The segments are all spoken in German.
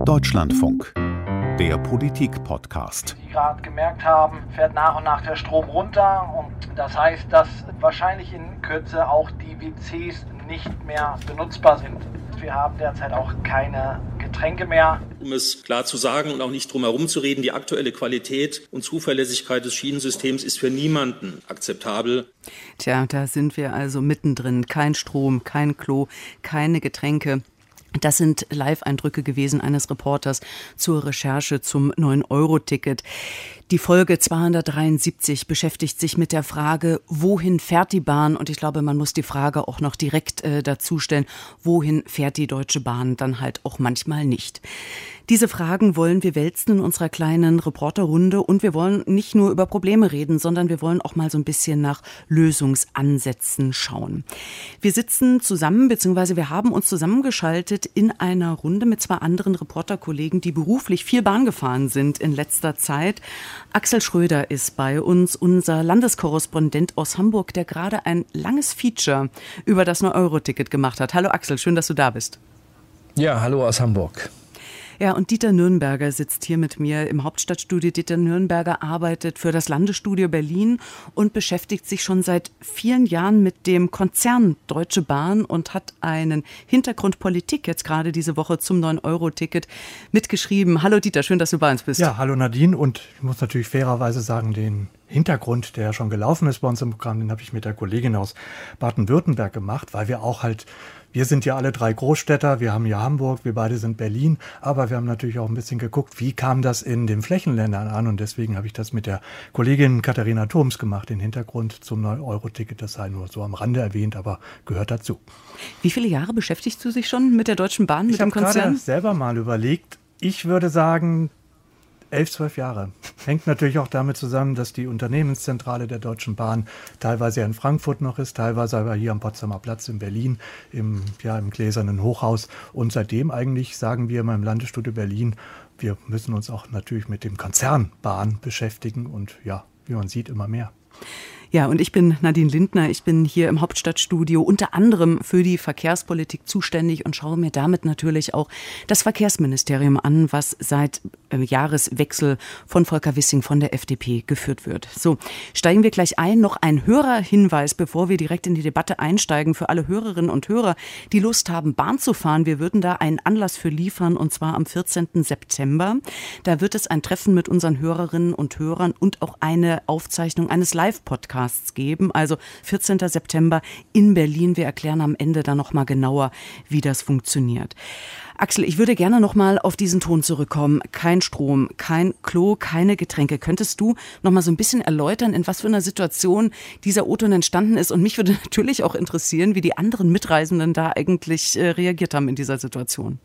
Deutschlandfunk, der Politik-Podcast. Wie Sie gerade gemerkt haben, fährt nach und nach der Strom runter und das heißt, dass wahrscheinlich in Kürze auch die WCs nicht mehr benutzbar sind. Wir haben derzeit auch keine Getränke mehr. Um es klar zu sagen und auch nicht drum herum zu reden, die aktuelle Qualität und Zuverlässigkeit des Schienensystems ist für niemanden akzeptabel. Tja, da sind wir also mittendrin. Kein Strom, kein Klo, keine Getränke. Das sind Live-Eindrücke gewesen eines Reporters zur Recherche zum 9-Euro-Ticket. Die Folge 273 beschäftigt sich mit der Frage, wohin fährt die Bahn? Und ich glaube, man muss die Frage auch noch direkt dazu stellen, wohin fährt die Deutsche Bahn? Dann halt auch manchmal nicht. Diese Fragen wollen wir wälzen in unserer kleinen Reporterrunde und wir wollen nicht nur über Probleme reden, sondern wir wollen auch mal so ein bisschen nach Lösungsansätzen schauen. Wir sitzen zusammen, beziehungsweise wir haben uns zusammengeschaltet in einer Runde mit zwei anderen Reporterkollegen, die beruflich viel Bahn gefahren sind in letzter Zeit. Axel Schröder ist bei uns, unser Landeskorrespondent aus Hamburg, der gerade ein langes Feature über das 9-Euro-Ticket gemacht hat. Hallo Axel, schön, dass du da bist. Ja, hallo aus Hamburg. Ja, und Dieter Nürnberger sitzt hier mit mir im Hauptstadtstudio. Dieter Nürnberger arbeitet für das Landesstudio Berlin und beschäftigt sich schon seit vielen Jahren mit dem Konzern Deutsche Bahn und hat einen Hintergrund Politik jetzt gerade diese Woche zum 9-Euro-Ticket mitgeschrieben. Hallo Dieter, schön, dass du bei uns bist. Ja, hallo Nadine, und ich muss natürlich fairerweise sagen, den Hintergrund, der schon gelaufen ist bei uns im Programm, den habe ich mit der Kollegin aus Baden-Württemberg gemacht, weil wir sind ja alle drei Großstädter, wir haben ja Hamburg, wir beide sind Berlin, aber wir haben natürlich auch ein bisschen geguckt, wie kam das in den Flächenländern an, und deswegen habe ich das mit der Kollegin Katharina Thoms gemacht, den Hintergrund zum 9-Euro-Ticket, das sei nur so am Rande erwähnt, aber gehört dazu. Wie viele Jahre beschäftigst du dich schon mit der Deutschen Bahn, mit dem Konzern? Ich habe gerade selber mal überlegt, ich würde sagen 11, 12 Jahre. Hängt natürlich auch damit zusammen, dass die Unternehmenszentrale der Deutschen Bahn teilweise ja in Frankfurt noch ist, teilweise aber hier am Potsdamer Platz in Berlin, im Gläsernen Hochhaus. Und seitdem eigentlich sagen wir immer im Landesstudio Berlin, wir müssen uns auch natürlich mit dem Konzern Bahn beschäftigen und ja, wie man sieht, immer mehr. Ja, und ich bin Nadine Lindner. Ich bin hier im Hauptstadtstudio unter anderem für die Verkehrspolitik zuständig und schaue mir damit natürlich auch das Verkehrsministerium an, was seit Jahreswechsel von Volker Wissing von der FDP geführt wird. So, steigen wir gleich ein. Noch ein Hörerhinweis, bevor wir direkt in die Debatte einsteigen, für alle Hörerinnen und Hörer, die Lust haben, Bahn zu fahren. Wir würden da einen Anlass für liefern, und zwar am 14. September. Da wird es ein Treffen mit unseren Hörerinnen und Hörern und auch eine Aufzeichnung eines Live-Podcasts geben. Also 14. September in Berlin. Wir erklären am Ende dann noch mal genauer, wie das funktioniert. Axel, ich würde gerne noch mal auf diesen Ton zurückkommen. Kein Strom, kein Klo, keine Getränke. Könntest du noch mal so ein bisschen erläutern, in was für einer Situation dieser O-Ton entstanden ist? Und mich würde natürlich auch interessieren, wie die anderen Mitreisenden da eigentlich reagiert haben in dieser Situation.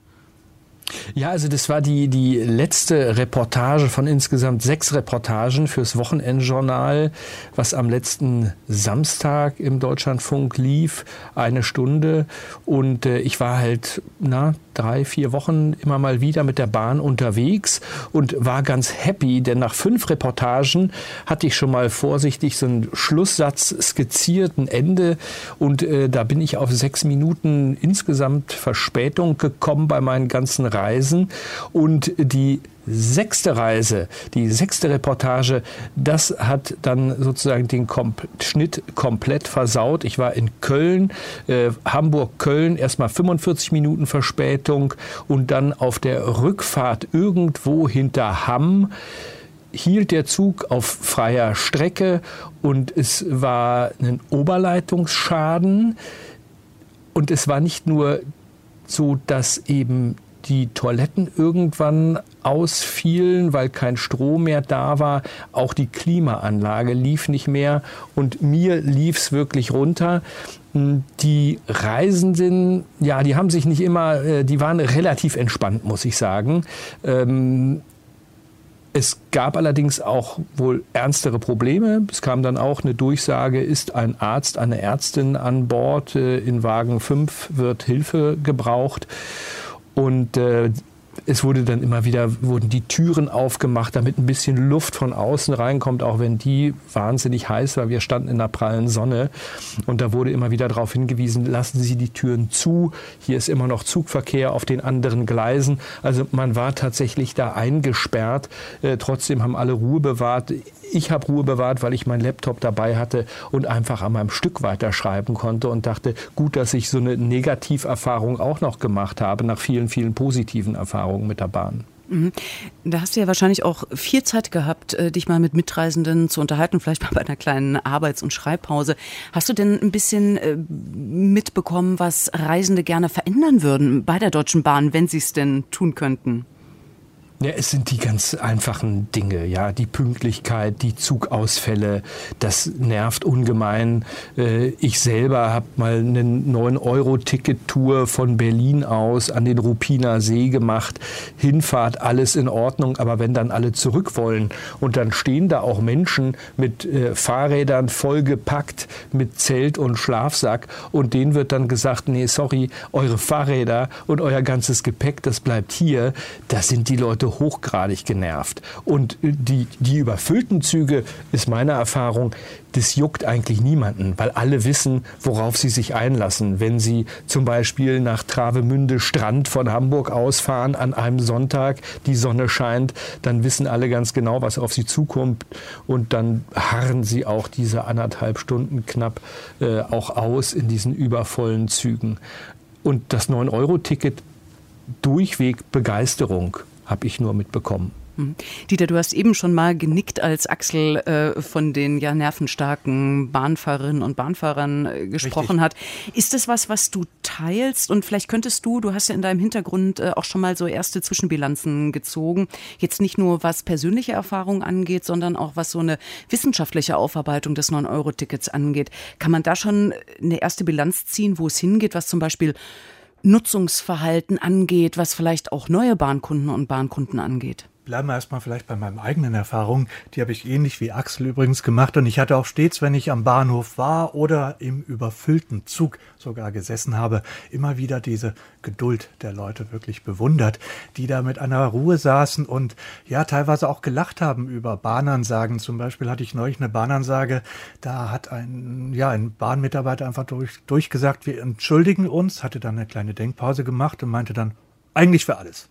Ja, also das war die letzte Reportage von insgesamt 6 Reportagen fürs Wochenendjournal, was am letzten Samstag im Deutschlandfunk lief, 1 Stunde. Und ich war halt 3-4 Wochen immer mal wieder mit der Bahn unterwegs und war ganz happy, denn nach 5 Reportagen hatte ich schon mal vorsichtig so einen Schlusssatz skizziert, ein Ende, und da bin ich auf 6 Minuten insgesamt Verspätung gekommen bei meinen ganzen Reisen, und die 6. Reise, die 6. Reportage, das hat dann sozusagen den Schnitt komplett versaut. Ich war in Köln, Hamburg-Köln, erstmal 45 Minuten Verspätung, und dann auf der Rückfahrt irgendwo hinter Hamm hielt der Zug auf freier Strecke und es war ein Oberleitungsschaden, und es war nicht nur so, dass eben die Toiletten irgendwann ausfielen, weil kein Strom mehr da war. Auch die Klimaanlage lief nicht mehr und mir lief es wirklich runter. Die Reisenden, ja, die haben sich nicht immer, die waren relativ entspannt, muss ich sagen. Es gab allerdings auch wohl ernstere Probleme. Es kam dann auch eine Durchsage, ist ein Arzt, eine Ärztin an Bord. In Wagen 5 wird Hilfe gebraucht. Und Es wurde dann immer wieder, wurden die Türen aufgemacht, damit ein bisschen Luft von außen reinkommt, auch wenn die wahnsinnig heiß war. Wir standen in der prallen Sonne und da wurde immer wieder darauf hingewiesen, lassen Sie die Türen zu. Hier ist immer noch Zugverkehr auf den anderen Gleisen. Also man war tatsächlich da eingesperrt. Trotzdem haben alle Ruhe bewahrt. Ich habe Ruhe bewahrt, weil ich meinen Laptop dabei hatte und einfach an meinem Stück weiterschreiben konnte und dachte, gut, dass ich so eine Negativerfahrung auch noch gemacht habe, nach vielen, vielen positiven Erfahrungen mit der Bahn. Da hast du ja wahrscheinlich auch viel Zeit gehabt, dich mal mit Mitreisenden zu unterhalten, vielleicht mal bei einer kleinen Arbeits- und Schreibpause. Hast du denn ein bisschen mitbekommen, was Reisende gerne verändern würden bei der Deutschen Bahn, wenn sie es denn tun könnten? Ja, es sind die ganz einfachen Dinge, ja, die Pünktlichkeit, die Zugausfälle, das nervt ungemein. Ich selber habe mal eine 9-Euro-Ticket-Tour von Berlin aus an den Ruppiner See gemacht. Hinfahrt, alles in Ordnung, aber wenn dann alle zurück wollen und dann stehen da auch Menschen mit Fahrrädern vollgepackt, mit Zelt und Schlafsack und denen wird dann gesagt, nee, sorry, eure Fahrräder und euer ganzes Gepäck, das bleibt hier. Da sind die Leute hochgradig genervt. Und die überfüllten Züge, ist meine Erfahrung, das juckt eigentlich niemanden, weil alle wissen, worauf sie sich einlassen. Wenn sie zum Beispiel nach Travemünde Strand von Hamburg ausfahren an einem Sonntag, die Sonne scheint, dann wissen alle ganz genau, was auf sie zukommt und dann harren sie auch diese 1,5 Stunden knapp auch aus in diesen übervollen Zügen. Und das 9-Euro-Ticket, durchweg Begeisterung, habe ich nur mitbekommen. Dieter, du hast eben schon mal genickt, als Axel von den nervenstarken Bahnfahrerinnen und Bahnfahrern gesprochen hat. Ist das was du teilst? Und vielleicht könntest du hast ja in deinem Hintergrund auch schon mal so erste Zwischenbilanzen gezogen. Jetzt nicht nur, was persönliche Erfahrungen angeht, sondern auch, was so eine wissenschaftliche Aufarbeitung des 9-Euro-Tickets angeht. Kann man da schon eine erste Bilanz ziehen, wo es hingeht, was zum Beispiel Nutzungsverhalten angeht, was vielleicht auch neue Bahnkunden und Bahnkunden angeht? Bleiben wir erstmal vielleicht bei meinen eigenen Erfahrungen. Die habe ich ähnlich wie Axel übrigens gemacht. Und ich hatte auch stets, wenn ich am Bahnhof war oder im überfüllten Zug sogar gesessen habe, immer wieder diese Geduld der Leute wirklich bewundert, die da mit einer Ruhe saßen und ja teilweise auch gelacht haben über Bahnansagen. Zum Beispiel hatte ich neulich eine Bahnansage, da hat ein Bahnmitarbeiter einfach durchgesagt, wir entschuldigen uns, hatte dann eine kleine Denkpause gemacht und meinte dann, eigentlich für alles.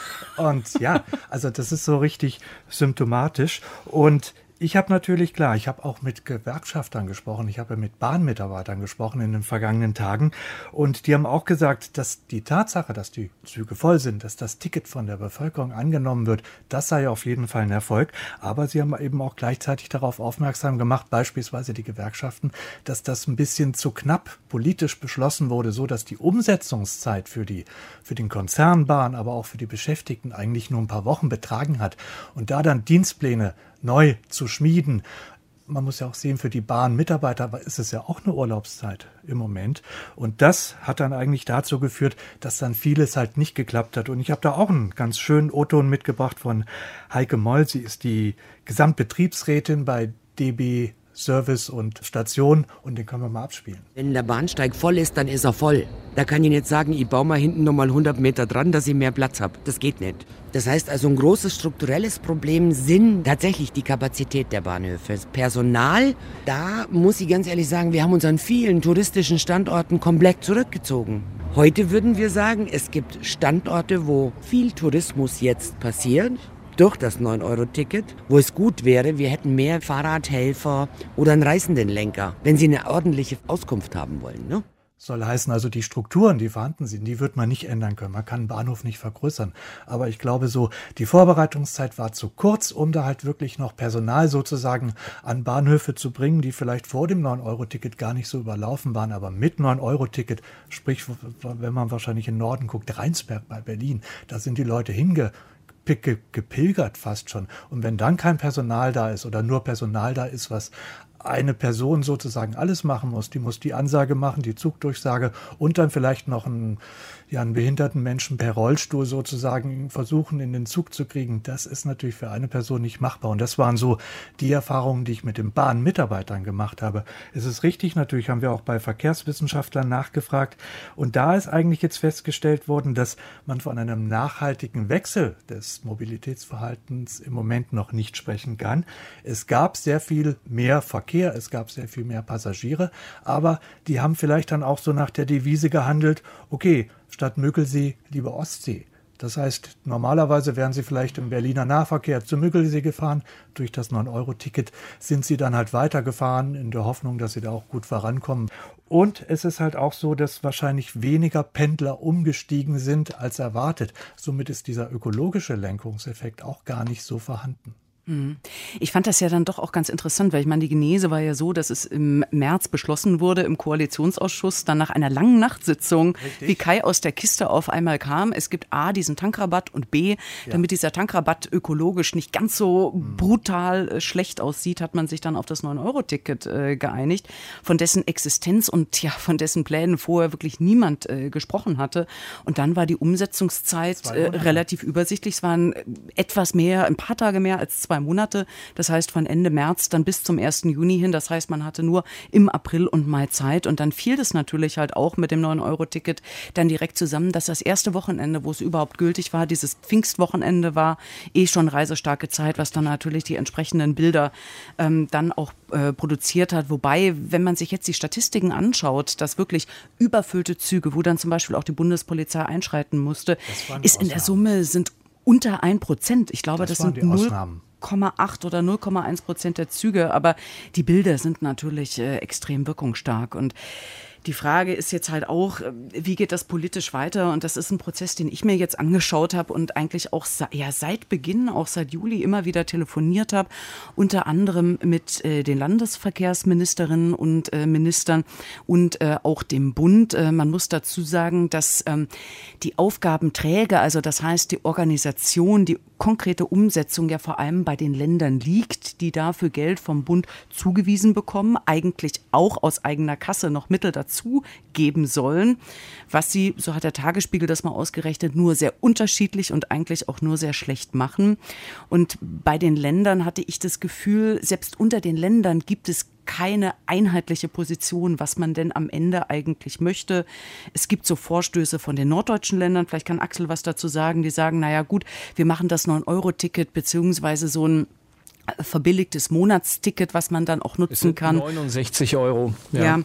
Und ja, also das ist so richtig symptomatisch. Und ich habe natürlich, klar, ich habe auch mit Gewerkschaftern gesprochen, ich habe mit Bahnmitarbeitern gesprochen in den vergangenen Tagen und die haben auch gesagt, dass die Tatsache, dass die Züge voll sind, dass das Ticket von der Bevölkerung angenommen wird, das sei auf jeden Fall ein Erfolg. Aber sie haben eben auch gleichzeitig darauf aufmerksam gemacht, beispielsweise die Gewerkschaften, dass das ein bisschen zu knapp politisch beschlossen wurde, so dass die Umsetzungszeit für den Konzern Bahn, aber auch für die Beschäftigten eigentlich nur ein paar Wochen betragen hat. Und da dann Dienstpläne neu zu schmieden. Man muss ja auch sehen, für die Bahnmitarbeiter ist es ja auch eine Urlaubszeit im Moment. Und das hat dann eigentlich dazu geführt, dass dann vieles halt nicht geklappt hat. Und ich habe da auch einen ganz schönen O-Ton mitgebracht von Heike Moll. Sie ist die Gesamtbetriebsrätin bei DB Service und Station und den können wir mal abspielen. Wenn der Bahnsteig voll ist, dann ist er voll. Da kann ich nicht sagen, ich baue mal hinten nochmal 100 Meter dran, dass ich mehr Platz habe. Das geht nicht. Das heißt also, ein großes strukturelles Problem sind tatsächlich die Kapazität der Bahnhöfe. Das Personal, da muss ich ganz ehrlich sagen, wir haben uns an vielen touristischen Standorten komplett zurückgezogen. Heute würden wir sagen, es gibt Standorte, wo viel Tourismus jetzt passiert. Durch das 9-Euro-Ticket, wo es gut wäre, wir hätten mehr Fahrradhelfer oder einen Reißendenlenker, wenn sie eine ordentliche Auskunft haben wollen, ne? Soll heißen, also die Strukturen, die vorhanden sind, die wird man nicht ändern können. Man kann einen Bahnhof nicht vergrößern. Aber ich glaube so, die Vorbereitungszeit war zu kurz, um da halt wirklich noch Personal sozusagen an Bahnhöfe zu bringen, die vielleicht vor dem 9-Euro-Ticket gar nicht so überlaufen waren. Aber mit 9-Euro-Ticket, sprich, wenn man wahrscheinlich in den Norden guckt, Rheinsberg bei Berlin, da sind die Leute gepilgert fast schon. Und wenn dann kein Personal da ist oder nur Personal da ist, was eine Person sozusagen alles machen muss, die muss die Ansage machen, die Zugdurchsage und dann vielleicht noch ein ja einen behinderten Menschen per Rollstuhl sozusagen versuchen, in den Zug zu kriegen, das ist natürlich für eine Person nicht machbar. Und das waren so die Erfahrungen, die ich mit den Bahnmitarbeitern gemacht habe. Es ist richtig, natürlich haben wir auch bei Verkehrswissenschaftlern nachgefragt. Und da ist eigentlich jetzt festgestellt worden, dass man von einem nachhaltigen Wechsel des Mobilitätsverhaltens im Moment noch nicht sprechen kann. Es gab sehr viel mehr Verkehr, es gab sehr viel mehr Passagiere, aber die haben vielleicht dann auch so nach der Devise gehandelt, okay, statt Müggelsee lieber Ostsee. Das heißt, normalerweise wären sie vielleicht im Berliner Nahverkehr zum Müggelsee gefahren. Durch das 9-Euro-Ticket sind sie dann halt weitergefahren, in der Hoffnung, dass sie da auch gut vorankommen. Und es ist halt auch so, dass wahrscheinlich weniger Pendler umgestiegen sind als erwartet. Somit ist dieser ökologische Lenkungseffekt auch gar nicht so vorhanden. Ich fand das ja dann doch auch ganz interessant, weil ich meine, die Genese war ja so, dass es im März beschlossen wurde im Koalitionsausschuss, dann nach einer langen Nachtsitzung, richtig, wie Kai aus der Kiste auf einmal kam. Es gibt A, diesen Tankrabatt und B, damit dieser Tankrabatt ökologisch nicht ganz so brutal schlecht aussieht, hat man sich dann auf das 9-Euro-Ticket geeinigt, von dessen Existenz und ja, von dessen Plänen vorher wirklich niemand gesprochen hatte. Und dann war die Umsetzungszeit relativ übersichtlich. Es waren etwas mehr, ein paar Tage mehr als 2 Monate, das heißt von Ende März dann bis zum 1. Juni hin, das heißt man hatte nur im April und Mai Zeit und dann fiel das natürlich halt auch mit dem 9-Euro-Ticket dann direkt zusammen, dass das erste Wochenende, wo es überhaupt gültig war, dieses Pfingstwochenende war, schon reiserstarke Zeit, was dann natürlich die entsprechenden Bilder dann auch produziert hat, wobei, wenn man sich jetzt die Statistiken anschaut, dass wirklich überfüllte Züge, wo dann zum Beispiel auch die Bundespolizei einschreiten musste, ist in der Summe sind unter 1%. Ich glaube, das sind 0,8 oder 0,1% der Züge, aber die Bilder sind natürlich extrem wirkungsstark und die Frage ist jetzt halt auch, wie geht das politisch weiter? Und das ist ein Prozess, den ich mir jetzt angeschaut habe und eigentlich auch seit Beginn, auch seit Juli immer wieder telefoniert habe, unter anderem mit den Landesverkehrsministerinnen und Ministern und auch dem Bund. Man muss dazu sagen, dass die Aufgabenträger, also das heißt die Organisation, die konkrete Umsetzung ja vor allem bei den Ländern liegt, die dafür Geld vom Bund zugewiesen bekommen, eigentlich auch aus eigener Kasse noch Mittel dazu geben sollen, was sie, so hat der Tagesspiegel das mal ausgerechnet, nur sehr unterschiedlich und eigentlich auch nur sehr schlecht machen. Und bei den Ländern hatte ich das Gefühl, selbst unter den Ländern gibt es keine einheitliche Position, was man denn am Ende eigentlich möchte. Es gibt so Vorstöße von den norddeutschen Ländern, vielleicht kann Axel was dazu sagen, die sagen, naja gut, wir machen das 9-Euro-Ticket beziehungsweise so ein verbilligtes Monatsticket, was man dann auch nutzen kann. 69 €. Ja,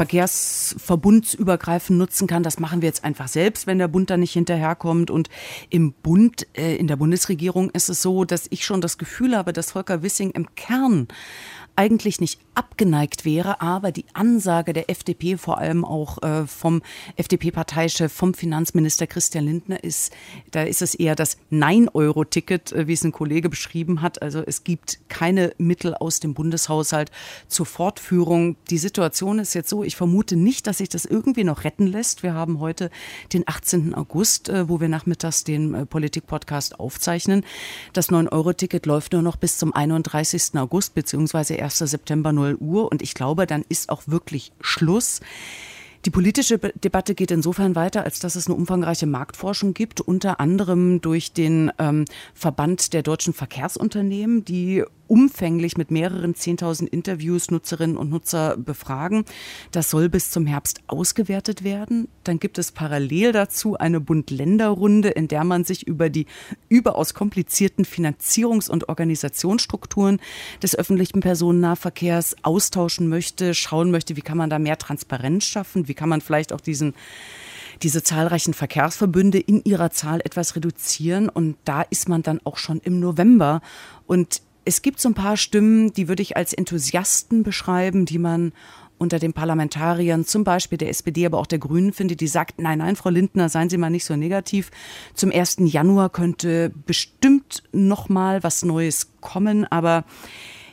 verkehrsverbundsübergreifend nutzen kann. Das machen wir jetzt einfach selbst, wenn der Bund da nicht hinterherkommt. Und im Bund, in der Bundesregierung ist es so, dass ich schon das Gefühl habe, dass Volker Wissing im Kern eigentlich nicht abgeneigt wäre, aber die Ansage der FDP, vor allem auch vom FDP-Parteichef, vom Finanzminister Christian Lindner da ist es eher das 9-Euro-Ticket, wie es ein Kollege beschrieben hat. Also es gibt keine Mittel aus dem Bundeshaushalt zur Fortführung. Die Situation ist jetzt so, ich vermute nicht, dass sich das irgendwie noch retten lässt. Wir haben heute den 18. August, wo wir nachmittags den Politik-Podcast aufzeichnen. Das 9-Euro-Ticket läuft nur noch bis zum 31. August, beziehungsweise 1. September 0 Uhr und ich glaube, dann ist auch wirklich Schluss. Die politische Debatte geht insofern weiter, als dass es eine umfangreiche Marktforschung gibt, unter anderem durch den Verband der deutschen Verkehrsunternehmen, die umfänglich mit mehreren 10.000 Interviews Nutzerinnen und Nutzer befragen. Das soll bis zum Herbst ausgewertet werden. Dann gibt es parallel dazu eine Bund-Länder-Runde, in der man sich über die überaus komplizierten Finanzierungs- und Organisationsstrukturen des öffentlichen Personennahverkehrs austauschen möchte, schauen möchte, wie kann man da mehr Transparenz schaffen, wie kann man vielleicht auch diese zahlreichen Verkehrsverbünde in ihrer Zahl etwas reduzieren. Und da ist man dann auch schon im November. Und es gibt so ein paar Stimmen, die würde ich als Enthusiasten beschreiben, die man unter den Parlamentariern, zum Beispiel der SPD, aber auch der Grünen findet, die sagt, nein, Frau Lindner, seien Sie mal nicht so negativ. Zum 1. Januar könnte bestimmt noch mal was Neues kommen, aber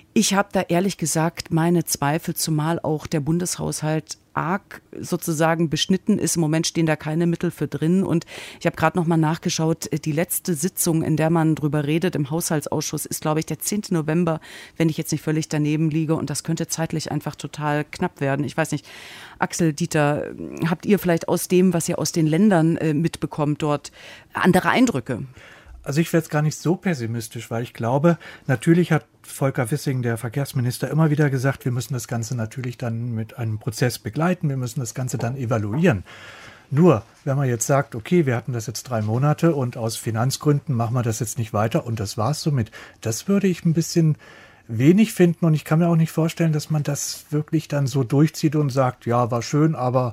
Ich habe da ehrlich gesagt meine Zweifel, zumal auch der Bundeshaushalt arg sozusagen beschnitten ist. Im Moment stehen da keine Mittel für drin. Und ich habe gerade noch mal nachgeschaut, die letzte Sitzung, in der man drüber redet im Haushaltsausschuss, ist, glaube ich, der 10. November, wenn ich jetzt nicht völlig daneben liege. Und das könnte zeitlich einfach total knapp werden. Ich weiß nicht, Axel, Dieter, habt ihr vielleicht aus dem, was ihr aus den Ländern mitbekommt, dort andere Eindrücke? Also ich werde jetzt gar nicht so pessimistisch, weil ich glaube, natürlich hat Volker Wissing, der Verkehrsminister, immer wieder gesagt, wir müssen das Ganze natürlich dann mit einem Prozess begleiten, wir müssen das Ganze dann evaluieren. Nur, wenn man jetzt sagt, okay, wir hatten das jetzt 3 Monate und aus Finanzgründen machen wir das jetzt nicht weiter und das war's somit, das würde ich ein bisschen wenig finden und ich kann mir auch nicht vorstellen, dass man das wirklich dann so durchzieht und sagt, ja, war schön, aber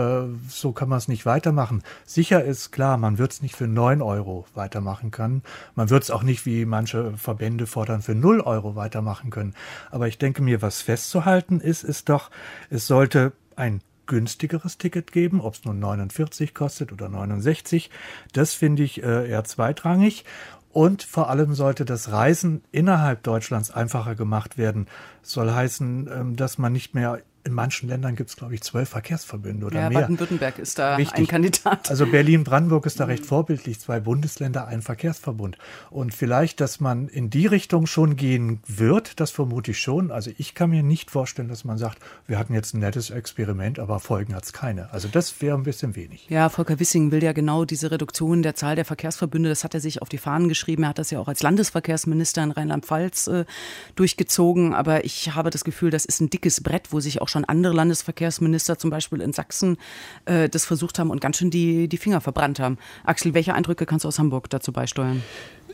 so kann man es nicht weitermachen. Sicher ist klar, man wird es nicht für 9 Euro weitermachen können. Man wird es auch nicht, wie manche Verbände fordern, für 0 Euro weitermachen können. Aber ich denke mir, was festzuhalten ist doch, es sollte ein günstigeres Ticket geben, ob es nun 49 kostet oder 69. Das finde ich eher zweitrangig. Und vor allem sollte das Reisen innerhalb Deutschlands einfacher gemacht werden. Das soll heißen, dass man nicht mehr, in manchen Ländern gibt es, glaube ich, 12 Verkehrsverbünde oder mehr. Baden-Württemberg ist da Richtig. ein Kandidat. Also Berlin-Brandenburg ist da recht vorbildlich, 2 Bundesländer, ein Verkehrsverbund. Und vielleicht, dass man in die Richtung schon gehen wird, das vermute ich schon. Also ich kann mir nicht vorstellen, dass man sagt, wir hatten jetzt ein nettes Experiment, aber Folgen hat es keine. Also das wäre ein bisschen wenig. Ja, Volker Wissing will ja genau diese Reduktion der Zahl der Verkehrsverbünde, das hat er sich auf die Fahnen geschrieben. Er hat das ja auch als Landesverkehrsminister in Rheinland-Pfalz durchgezogen. Aber ich habe das Gefühl, das ist ein dickes Brett, wo sich auch schon andere Landesverkehrsminister, zum Beispiel in Sachsen, das versucht haben und ganz schön die Finger verbrannt haben. Axel, welche Eindrücke kannst du aus Hamburg dazu beisteuern?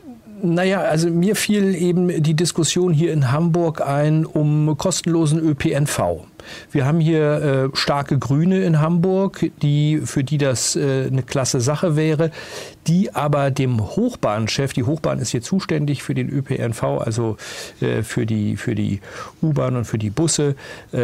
Naja, also mir fiel eben die Diskussion hier in Hamburg ein um kostenlosen ÖPNV. Wir haben hier starke Grüne in Hamburg, für die das eine klasse Sache wäre, die aber dem Hochbahnchef, die Hochbahn ist hier zuständig für den ÖPNV, also für die U-Bahn und für die Busse,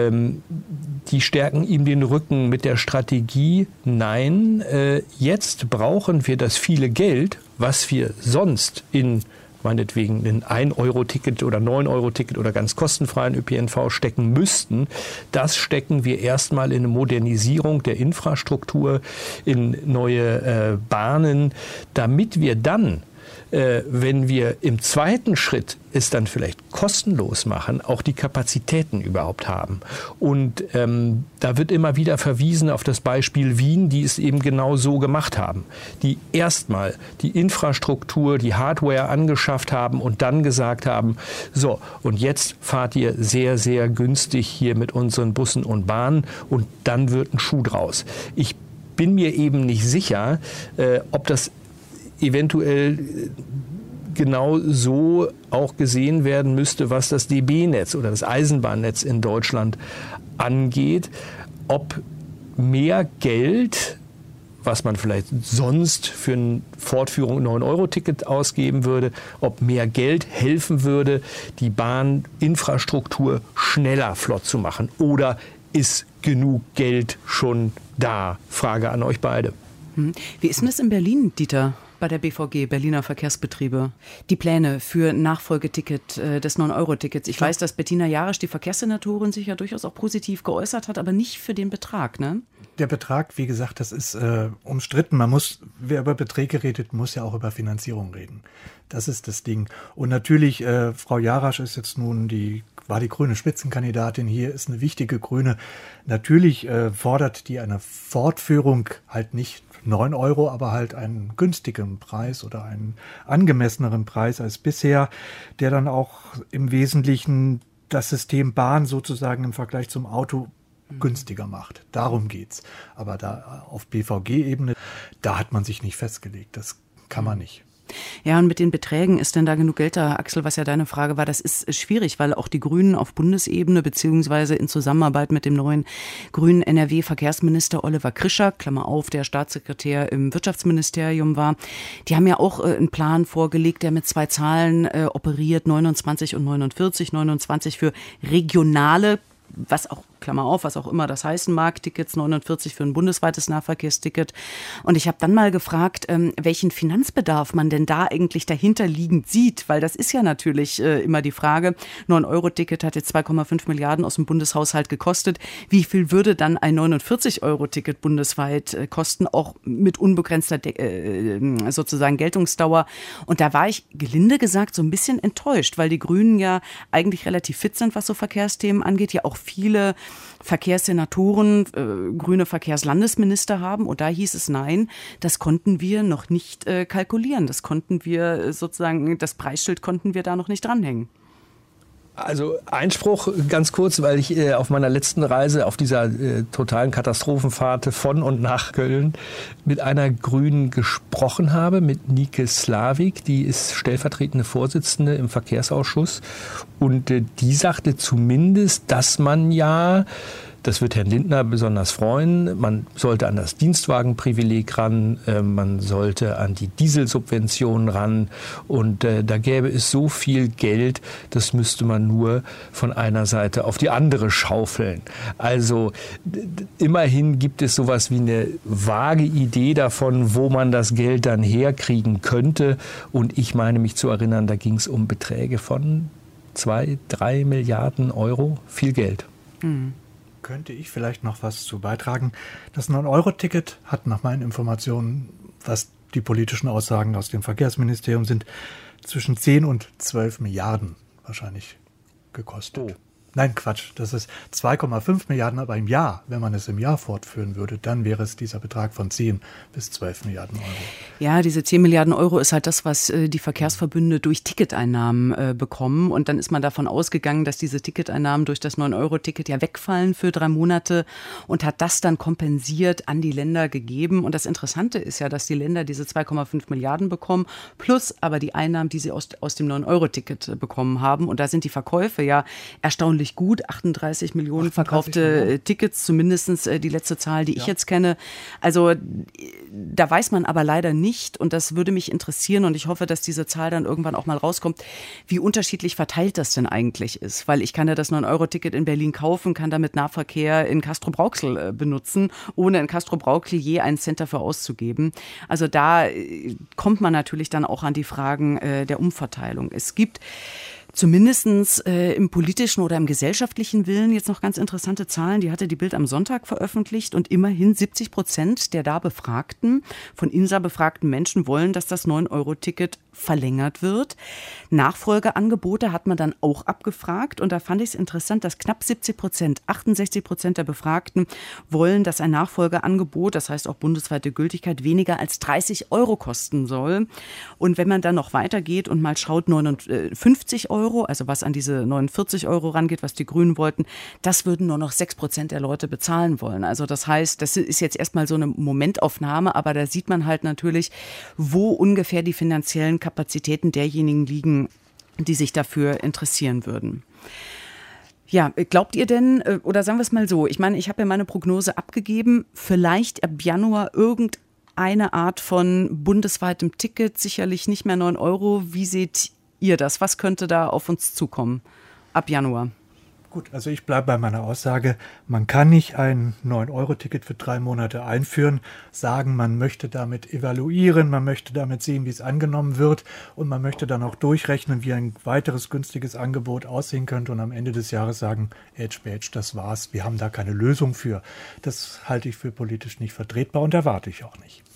die stärken ihm den Rücken mit der Strategie, nein, jetzt brauchen wir das viele Geld, was wir sonst in meinetwegen ein 1-Euro-Ticket oder 9-Euro-Ticket oder ganz kostenfreien ÖPNV stecken müssten, das stecken wir erstmal in eine Modernisierung der Infrastruktur, in neue Bahnen, damit wir dann, wenn wir im zweiten Schritt es dann vielleicht kostenlos machen, auch die Kapazitäten überhaupt haben. Und da wird immer wieder verwiesen auf das Beispiel Wien, die es eben genau so gemacht haben. Die erstmal die Infrastruktur, die Hardware angeschafft haben und dann gesagt haben, so, und jetzt fahrt ihr sehr, sehr günstig hier mit unseren Bussen und Bahnen und dann wird ein Schuh draus. Ich bin mir eben nicht sicher, ob das eventuell genau so auch gesehen werden müsste, was das DB-Netz oder das Eisenbahnnetz in Deutschland angeht, ob mehr Geld, was man vielleicht sonst für eine Fortführung 9-Euro-Ticket ausgeben würde, ob mehr Geld helfen würde, die Bahninfrastruktur schneller flott zu machen. Oder ist genug Geld schon da? Frage an euch beide. Wie ist denn das in Berlin, Dieter? Bei der BVG, Berliner Verkehrsbetriebe, die Pläne für Nachfolgeticket des 9-Euro-Tickets. Ich weiß, dass Bettina Jarasch, die Verkehrssenatorin, sich ja durchaus auch positiv geäußert hat, aber nicht für den Betrag, ne? Der Betrag, wie gesagt, das ist umstritten. Wer über Beträge redet, muss ja auch über Finanzierung reden. Das ist das Ding. Und natürlich, Frau Jarasch ist jetzt nun war die grüne Spitzenkandidatin hier, ist eine wichtige Grüne. Natürlich fordert die eine Fortführung halt nicht 9 Euro, aber halt einen günstigeren Preis oder einen angemesseneren Preis als bisher, der dann auch im Wesentlichen das System Bahn sozusagen im Vergleich zum Auto günstiger macht. Darum geht's. Aber da auf BVG-Ebene, da hat man sich nicht festgelegt. Das kann man nicht. Ja, und mit den Beträgen, ist denn da genug Geld da, Axel, was ja deine Frage war? Das ist schwierig, weil auch die Grünen auf Bundesebene beziehungsweise in Zusammenarbeit mit dem neuen grünen NRW-Verkehrsminister Oliver Krischer, Klammer auf, der Staatssekretär im Wirtschaftsministerium war, die haben ja auch einen Plan vorgelegt, der mit 2 Zahlen operiert, 29 und 49. 29 für regionale was auch, Klammer auf, was auch immer das heißen mag, Tickets 49 für ein bundesweites Nahverkehrsticket. Und ich habe dann mal gefragt, welchen Finanzbedarf man denn da eigentlich dahinter liegend sieht, weil das ist ja natürlich immer die Frage, 9-Euro-Ticket hat jetzt 2,5 Milliarden aus dem Bundeshaushalt gekostet. Wie viel würde dann ein 49-Euro-Ticket bundesweit kosten, auch mit unbegrenzter sozusagen Geltungsdauer? Und da war ich gelinde gesagt so ein bisschen enttäuscht, weil die Grünen ja eigentlich relativ fit sind, was so Verkehrsthemen angeht, ja auch viele Verkehrssenatoren, grüne Verkehrslandesminister haben. Und da hieß es, nein, das konnten wir noch nicht kalkulieren. Das konnten wir sozusagen, das Preisschild konnten wir da noch nicht dranhängen. Also Einspruch ganz kurz, weil ich auf meiner letzten Reise auf dieser totalen Katastrophenfahrt von und nach Köln mit einer Grünen gesprochen habe, mit Nike Slavik, die ist stellvertretende Vorsitzende im Verkehrsausschuss und die sagte zumindest, dass man ja, das wird Herrn Lindner besonders freuen, man sollte an das Dienstwagenprivileg ran, man sollte an die Dieselsubventionen ran und da gäbe es so viel Geld, das müsste man nur von einer Seite auf die andere schaufeln. Also immerhin gibt es sowas wie eine vage Idee davon, wo man das Geld dann herkriegen könnte und ich meine mich zu erinnern, da ging es um Beträge von 2-3 Milliarden Euro, viel Geld. Mhm. Könnte ich vielleicht noch was zu beitragen? Das 9-Euro-Ticket hat nach meinen Informationen, was die politischen Aussagen aus dem Verkehrsministerium sind, zwischen 10 und 12 Milliarden wahrscheinlich gekostet. Oh. Nein, Quatsch, das ist 2,5 Milliarden, aber im Jahr, wenn man es im Jahr fortführen würde, dann wäre es dieser Betrag von 10 bis 12 Milliarden Euro. Ja, diese 10 Milliarden Euro ist halt das, was die Verkehrsverbünde durch Ticketeinnahmen bekommen. Und dann ist man davon ausgegangen, dass diese Ticketeinnahmen durch das 9-Euro-Ticket ja wegfallen für 3 Monate und hat das dann kompensiert an die Länder gegeben. Und das Interessante ist ja, dass die Länder diese 2,5 Milliarden bekommen, plus aber die Einnahmen, die sie aus dem 9-Euro-Ticket bekommen haben. Und da sind die Verkäufe ja erstaunlich gut, 38 Millionen verkaufte Tickets, zumindest die letzte Zahl, die ich jetzt kenne. Also da weiß man aber leider nicht, und das würde mich interessieren, und ich hoffe, dass diese Zahl dann irgendwann auch mal rauskommt, wie unterschiedlich verteilt das denn eigentlich ist. Weil ich kann ja das 9-Euro-Ticket in Berlin kaufen, kann damit Nahverkehr in Castrop-Rauxel benutzen, ohne in Castrop-Rauxel je einen Cent dafür auszugeben. Also da kommt man natürlich dann auch an die Fragen der Umverteilung. Es gibt zumindest im politischen oder im gesellschaftlichen Willen jetzt noch ganz interessante Zahlen. Die hatte die Bild am Sonntag veröffentlicht und immerhin 70% der da Befragten, von INSA befragten Menschen wollen, dass das 9-Euro-Ticket verlängert wird. Nachfolgeangebote hat man dann auch abgefragt und da fand ich es interessant, dass knapp 70%, 68% der Befragten wollen, dass ein Nachfolgeangebot, das heißt auch bundesweite Gültigkeit, weniger als 30 Euro kosten soll. Und wenn man dann noch weitergeht und mal schaut, 59 Euro, also was an diese 49 Euro rangeht, was die Grünen wollten, das würden nur noch 6% der Leute bezahlen wollen. Also das heißt, das ist jetzt erstmal so eine Momentaufnahme, aber da sieht man halt natürlich, wo ungefähr die finanziellen Kapazitäten derjenigen liegen, die sich dafür interessieren würden. Ja, glaubt ihr denn, oder sagen wir es mal so, ich meine, ich habe ja meine Prognose abgegeben, vielleicht ab Januar irgendeine Art von bundesweitem Ticket, sicherlich nicht mehr 9 Euro. Wie seht ihr das? Was könnte da auf uns zukommen ab Januar? Gut, also ich bleibe bei meiner Aussage, man kann nicht ein 9-Euro-Ticket für 3 Monate einführen, sagen, man möchte damit evaluieren, man möchte damit sehen, wie es angenommen wird und man möchte dann auch durchrechnen, wie ein weiteres günstiges Angebot aussehen könnte und am Ende des Jahres sagen, Edge, das war's, wir haben da keine Lösung für. Das halte ich für politisch nicht vertretbar und erwarte ich auch nicht.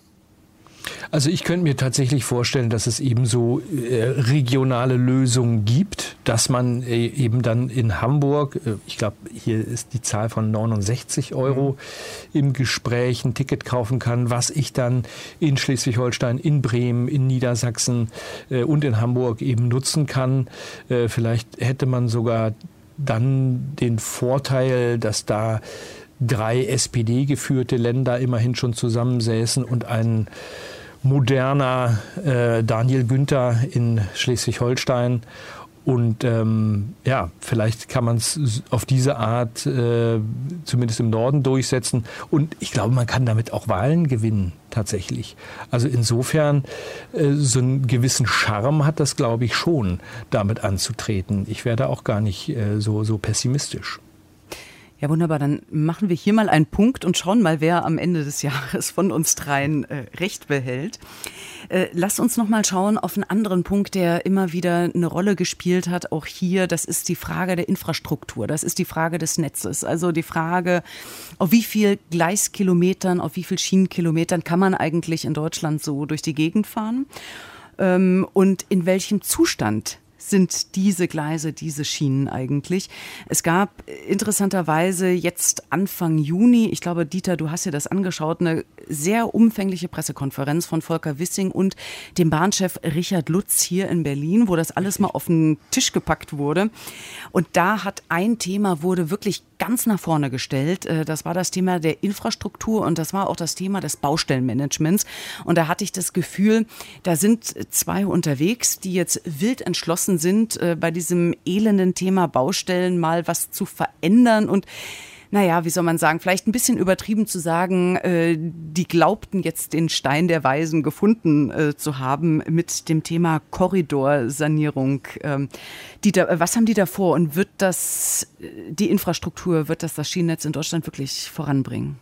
Also ich könnte mir tatsächlich vorstellen, dass es eben so regionale Lösungen gibt, dass man eben dann in Hamburg, ich glaube, hier ist die Zahl von 69 Euro im Gespräch, ein Ticket kaufen kann, was ich dann in Schleswig-Holstein, in Bremen, in Niedersachsen und in Hamburg eben nutzen kann. Vielleicht hätte man sogar dann den Vorteil, dass da 3 SPD-geführte Länder immerhin schon zusammensäßen und ein moderner Daniel Günther in Schleswig-Holstein. Und vielleicht kann man es auf diese Art zumindest im Norden durchsetzen. Und ich glaube, man kann damit auch Wahlen gewinnen, tatsächlich. Also insofern, so einen gewissen Charme hat das, glaube ich, schon, damit anzutreten. Ich wäre da auch gar nicht so pessimistisch. Ja, wunderbar. Dann machen wir hier mal einen Punkt und schauen mal, wer am Ende des Jahres von uns dreien Recht behält. Lass uns noch mal schauen auf einen anderen Punkt, der immer wieder eine Rolle gespielt hat, auch hier. Das ist die Frage der Infrastruktur. Das ist die Frage des Netzes. Also die Frage, auf wie viel Gleiskilometern, auf wie viel Schienenkilometern kann man eigentlich in Deutschland so durch die Gegend fahren? Und in welchem Zustand sind diese Gleise, diese Schienen eigentlich? Es gab interessanterweise jetzt Anfang Juni, ich glaube, Dieter, du hast dir das angeschaut, eine sehr umfängliche Pressekonferenz von Volker Wissing und dem Bahnchef Richard Lutz hier in Berlin, wo das alles mal auf den Tisch gepackt wurde. Und da hat ein Thema wurde wirklich ganz nach vorne gestellt. Das war das Thema der Infrastruktur und das war auch das Thema des Baustellenmanagements. Und da hatte ich das Gefühl, da sind zwei unterwegs, die jetzt wild entschlossen sind, bei diesem elenden Thema Baustellen mal was zu verändern und naja, wie soll man sagen, vielleicht ein bisschen übertrieben zu sagen, die glaubten jetzt den Stein der Weisen gefunden zu haben mit dem Thema Korridorsanierung. Dieter, was haben die da vor und wird das die Infrastruktur, wird das Schienennetz in Deutschland wirklich voranbringen?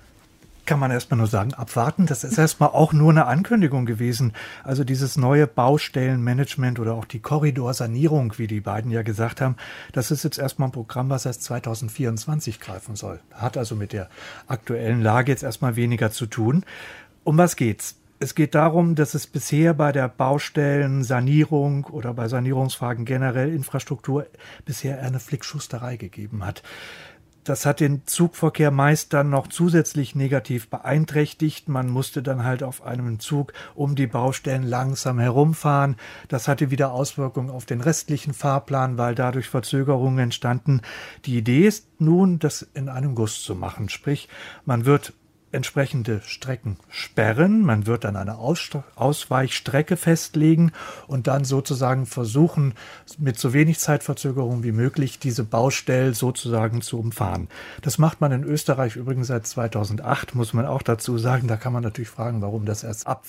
Kann man erstmal nur sagen, abwarten. Das ist erstmal auch nur eine Ankündigung gewesen. Also dieses neue Baustellenmanagement oder auch die Korridorsanierung, wie die beiden ja gesagt haben, das ist jetzt erstmal ein Programm, was erst 2024 greifen soll. Hat also mit der aktuellen Lage jetzt erstmal weniger zu tun. Um was geht's? Es geht darum, dass es bisher bei der Baustellensanierung oder bei Sanierungsfragen generell Infrastruktur bisher eine Flickschusterei gegeben hat. Das hat den Zugverkehr meist dann noch zusätzlich negativ beeinträchtigt. Man musste dann halt auf einem Zug um die Baustellen langsam herumfahren. Das hatte wieder Auswirkungen auf den restlichen Fahrplan, weil dadurch Verzögerungen entstanden. Die Idee ist nun, das in einem Guss zu machen. Sprich, man wird entsprechende Strecken sperren, man wird dann eine Ausweichstrecke festlegen und dann sozusagen versuchen, mit so wenig Zeitverzögerung wie möglich diese Baustelle sozusagen zu umfahren. Das macht man in Österreich übrigens seit 2008, muss man auch dazu sagen. Da kann man natürlich fragen, warum das erst ab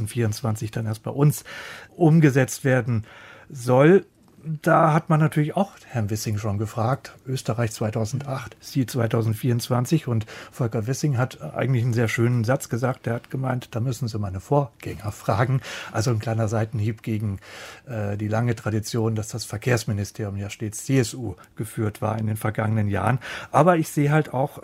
2024 dann erst bei uns umgesetzt werden soll. Da hat man natürlich auch Herrn Wissing schon gefragt. Österreich 2008, Sie 2024. Und Volker Wissing hat eigentlich einen sehr schönen Satz gesagt. Der hat gemeint, da müssen Sie meine Vorgänger fragen. Also ein kleiner Seitenhieb gegen die lange Tradition, dass das Verkehrsministerium ja stets CSU geführt war in den vergangenen Jahren. Aber ich sehe halt auch,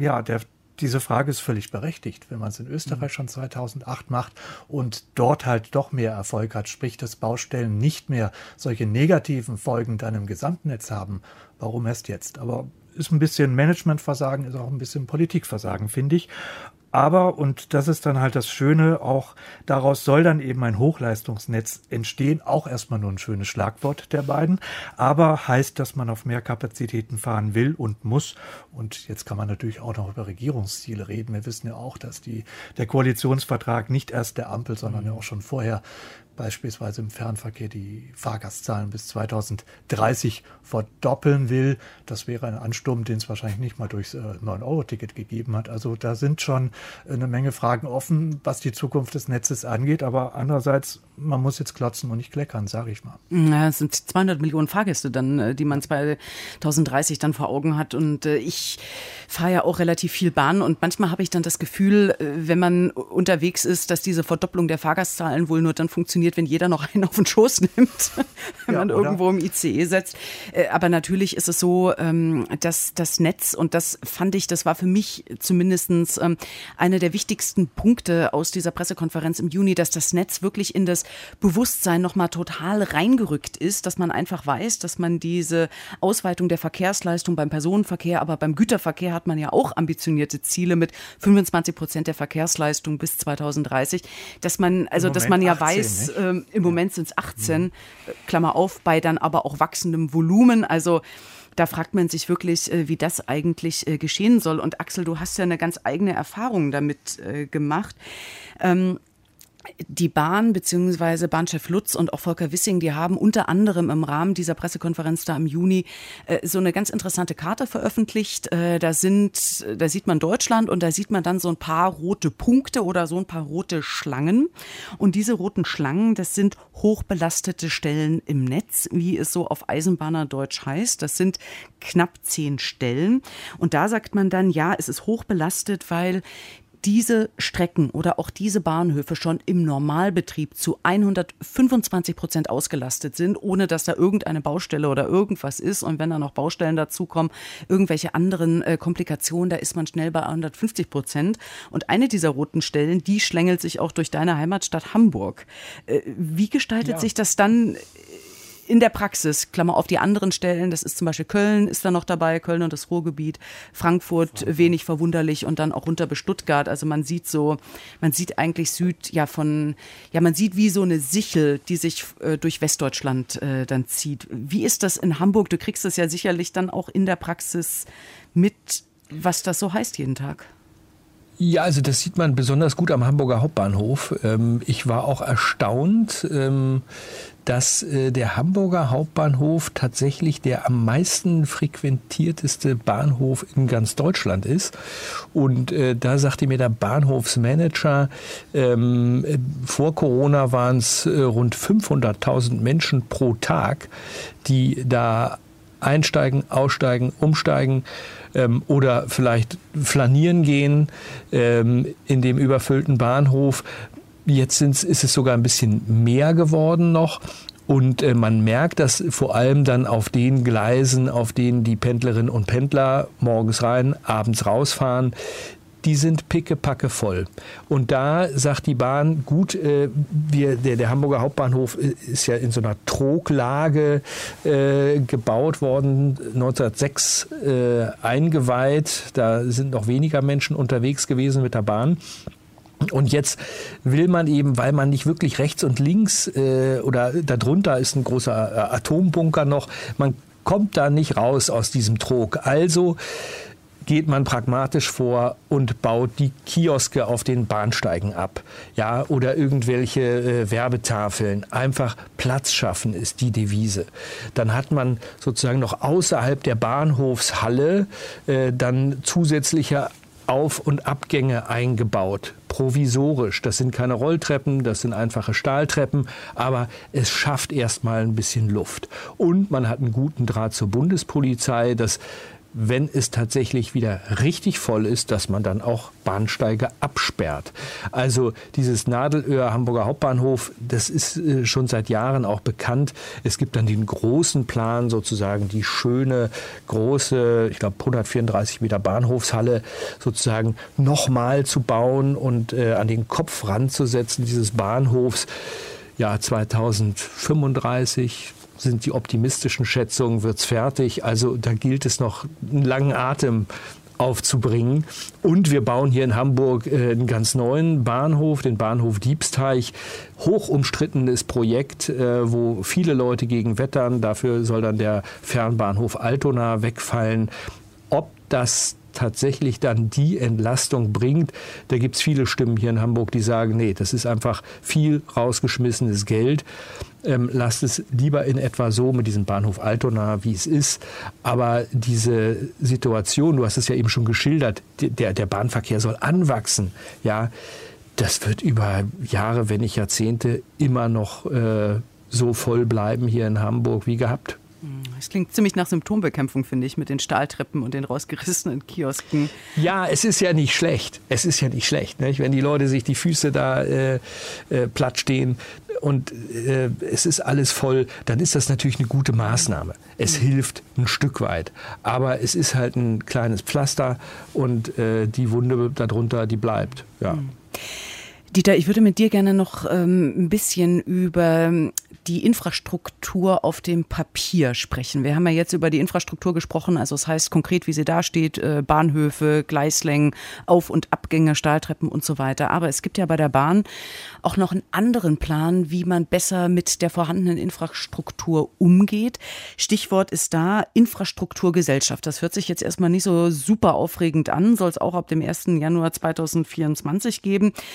diese Frage ist völlig berechtigt, wenn man es in Österreich schon 2008 macht und dort halt doch mehr Erfolg hat, sprich, dass Baustellen nicht mehr solche negativen Folgen dann im Gesamtnetz haben. Warum erst jetzt? Aber ist ein bisschen Managementversagen, ist auch ein bisschen Politikversagen, finde ich. Aber, und das ist dann halt das Schöne, auch daraus soll dann eben ein Hochleistungsnetz entstehen, auch erstmal nur ein schönes Schlagwort der beiden, aber heißt, dass man auf mehr Kapazitäten fahren will und muss. Und jetzt kann man natürlich auch noch über Regierungsziele reden. Wir wissen ja auch, dass der Koalitionsvertrag nicht erst der Ampel, sondern ja auch schon vorher beispielsweise im Fernverkehr die Fahrgastzahlen bis 2030 verdoppeln will. Das wäre ein Ansturm, den es wahrscheinlich nicht mal durchs 9-Euro-Ticket gegeben hat. Also da sind schon eine Menge Fragen offen, was die Zukunft des Netzes angeht. Aber andererseits, man muss jetzt klotzen und nicht kleckern, sage ich mal. Ja, es sind 200 Millionen Fahrgäste dann, die man 2030 dann vor Augen hat. Und ich fahre ja auch relativ viel Bahn und manchmal habe ich dann das Gefühl, wenn man unterwegs ist, dass diese Verdopplung der Fahrgastzahlen wohl nur dann funktioniert, wenn jeder noch einen auf den Schoß nimmt, wenn man irgendwo im ICE setzt. Aber natürlich ist es so, dass das Netz, und das fand ich, das war für mich zumindest einer der wichtigsten Punkte aus dieser Pressekonferenz im Juni, dass das Netz wirklich in das Bewusstsein nochmal total reingerückt ist, dass man einfach weiß, dass man diese Ausweitung der Verkehrsleistung beim Personenverkehr, aber beim Güterverkehr hat man ja auch ambitionierte Ziele mit 25% der Verkehrsleistung bis 2030, dass man ja 18, weiß, im Moment sind es 18, Klammer auf, bei dann aber auch wachsendem Volumen, also da fragt man sich wirklich, wie das eigentlich geschehen soll. Und Axel, du hast ja eine ganz eigene Erfahrung damit gemacht. Die Bahn bzw. Bahnchef Lutz und auch Volker Wissing, die haben unter anderem im Rahmen dieser Pressekonferenz da im Juni so eine ganz interessante Karte veröffentlicht. Da sieht man Deutschland und da sieht man dann so ein paar rote Punkte oder so ein paar rote Schlangen. Und diese roten Schlangen, das sind hochbelastete Stellen im Netz, wie es so auf Eisenbahnerdeutsch heißt. Das sind knapp 10 Stellen. Und da sagt man dann, ja, es ist hochbelastet, weil diese Strecken oder auch diese Bahnhöfe schon im Normalbetrieb zu 125% ausgelastet sind, ohne dass da irgendeine Baustelle oder irgendwas ist. Und wenn da noch Baustellen dazukommen, irgendwelche anderen Komplikationen, da ist man schnell bei 150%. Und eine dieser roten Stellen, die schlängelt sich auch durch deine Heimatstadt Hamburg. Wie gestaltet sich das dann in der Praxis, Klammer auf die anderen Stellen, das ist zum Beispiel Köln, ist da noch dabei, Köln und das Ruhrgebiet, Frankfurt, wenig verwunderlich und dann auch runter bis Stuttgart. Also man sieht eigentlich man sieht wie so eine Sichel, die sich durch Westdeutschland dann zieht. Wie ist das in Hamburg? Du kriegst das ja sicherlich dann auch in der Praxis mit, was das so heißt jeden Tag. Ja, also das sieht man besonders gut am Hamburger Hauptbahnhof. Ich war auch erstaunt, dass der Hamburger Hauptbahnhof tatsächlich der am meisten frequentierteste Bahnhof in ganz Deutschland ist. Und da sagte mir der Bahnhofsmanager, vor Corona waren es rund 500.000 Menschen pro Tag, die da einsteigen, aussteigen, umsteigen oder vielleicht flanieren gehen in dem überfüllten Bahnhof. Jetzt ist es sogar ein bisschen mehr geworden noch. Und man merkt, dass vor allem dann auf den Gleisen, auf denen die Pendlerinnen und Pendler morgens rein, abends rausfahren, die sind pickepacke voll. Und da sagt die Bahn, gut, der Hamburger Hauptbahnhof ist ja in so einer Troglage gebaut worden, 1906 eingeweiht. Da sind noch weniger Menschen unterwegs gewesen mit der Bahn. Und jetzt will man eben, weil man nicht wirklich rechts und links oder darunter ist ein großer Atombunker noch, man kommt da nicht raus aus diesem Trog. Also geht man pragmatisch vor und baut die Kioske auf den Bahnsteigen ab. Ja, oder irgendwelche Werbetafeln. Einfach Platz schaffen ist die Devise. Dann hat man sozusagen noch außerhalb der Bahnhofshalle dann zusätzliche Auf- und Abgänge eingebaut, provisorisch. Das sind keine Rolltreppen, das sind einfache Stahltreppen, aber es schafft erstmal ein bisschen Luft. Und man hat einen guten Draht zur Bundespolizei, dass, wenn es tatsächlich wieder richtig voll ist, dass man dann auch Bahnsteige absperrt. Also dieses Nadelöhr Hamburger Hauptbahnhof, das ist schon seit Jahren auch bekannt. Es gibt dann den großen Plan, sozusagen die schöne, große, ich glaube 134 Meter Bahnhofshalle sozusagen nochmal zu bauen und an den Kopf ranzusetzen dieses Bahnhofs. Ja, 2035 sind die optimistischen Schätzungen, wird's fertig. Also da gilt es noch einen langen Atem aufzubringen. Und wir bauen hier in Hamburg einen ganz neuen Bahnhof, den Bahnhof Diebsteich. Hoch umstrittenes Projekt, wo viele Leute gegen wettern. Dafür soll dann der Fernbahnhof Altona wegfallen. Ob das tatsächlich dann die Entlastung bringt, da gibt es viele Stimmen hier in Hamburg, die sagen, nee, das ist einfach viel rausgeschmissenes Geld. Lasst es lieber in etwa so mit diesem Bahnhof Altona, wie es ist. Aber diese Situation, du hast es ja eben schon geschildert, der Bahnverkehr soll anwachsen. Ja, das wird über Jahre, wenn nicht Jahrzehnte, immer noch so voll bleiben hier in Hamburg wie gehabt. Es klingt ziemlich nach Symptombekämpfung, finde ich, mit den Stahltreppen und den rausgerissenen Kiosken. Ja, es ist ja nicht schlecht. Es ist ja nicht schlecht, nicht? Wenn die Leute sich die Füße da platt stehen und es ist alles voll, dann ist das natürlich eine gute Maßnahme. Es hilft ein Stück weit. Aber es ist halt ein kleines Pflaster und die Wunde darunter, die bleibt. Ja. Dieter, ich würde mit dir gerne noch ein bisschen über die Infrastruktur auf dem Papier sprechen. Wir haben ja jetzt über die Infrastruktur gesprochen, also das heißt konkret, wie sie dasteht, Bahnhöfe, Gleislängen, Auf- und Abgänge, Stahltreppen und so weiter. Aber es gibt ja bei der Bahn auch noch einen anderen Plan, wie man besser mit der vorhandenen Infrastruktur umgeht. Stichwort ist da Infrastrukturgesellschaft. Das hört sich jetzt erstmal nicht so super aufregend an, soll es auch ab dem 1. Januar 2024 geben. Und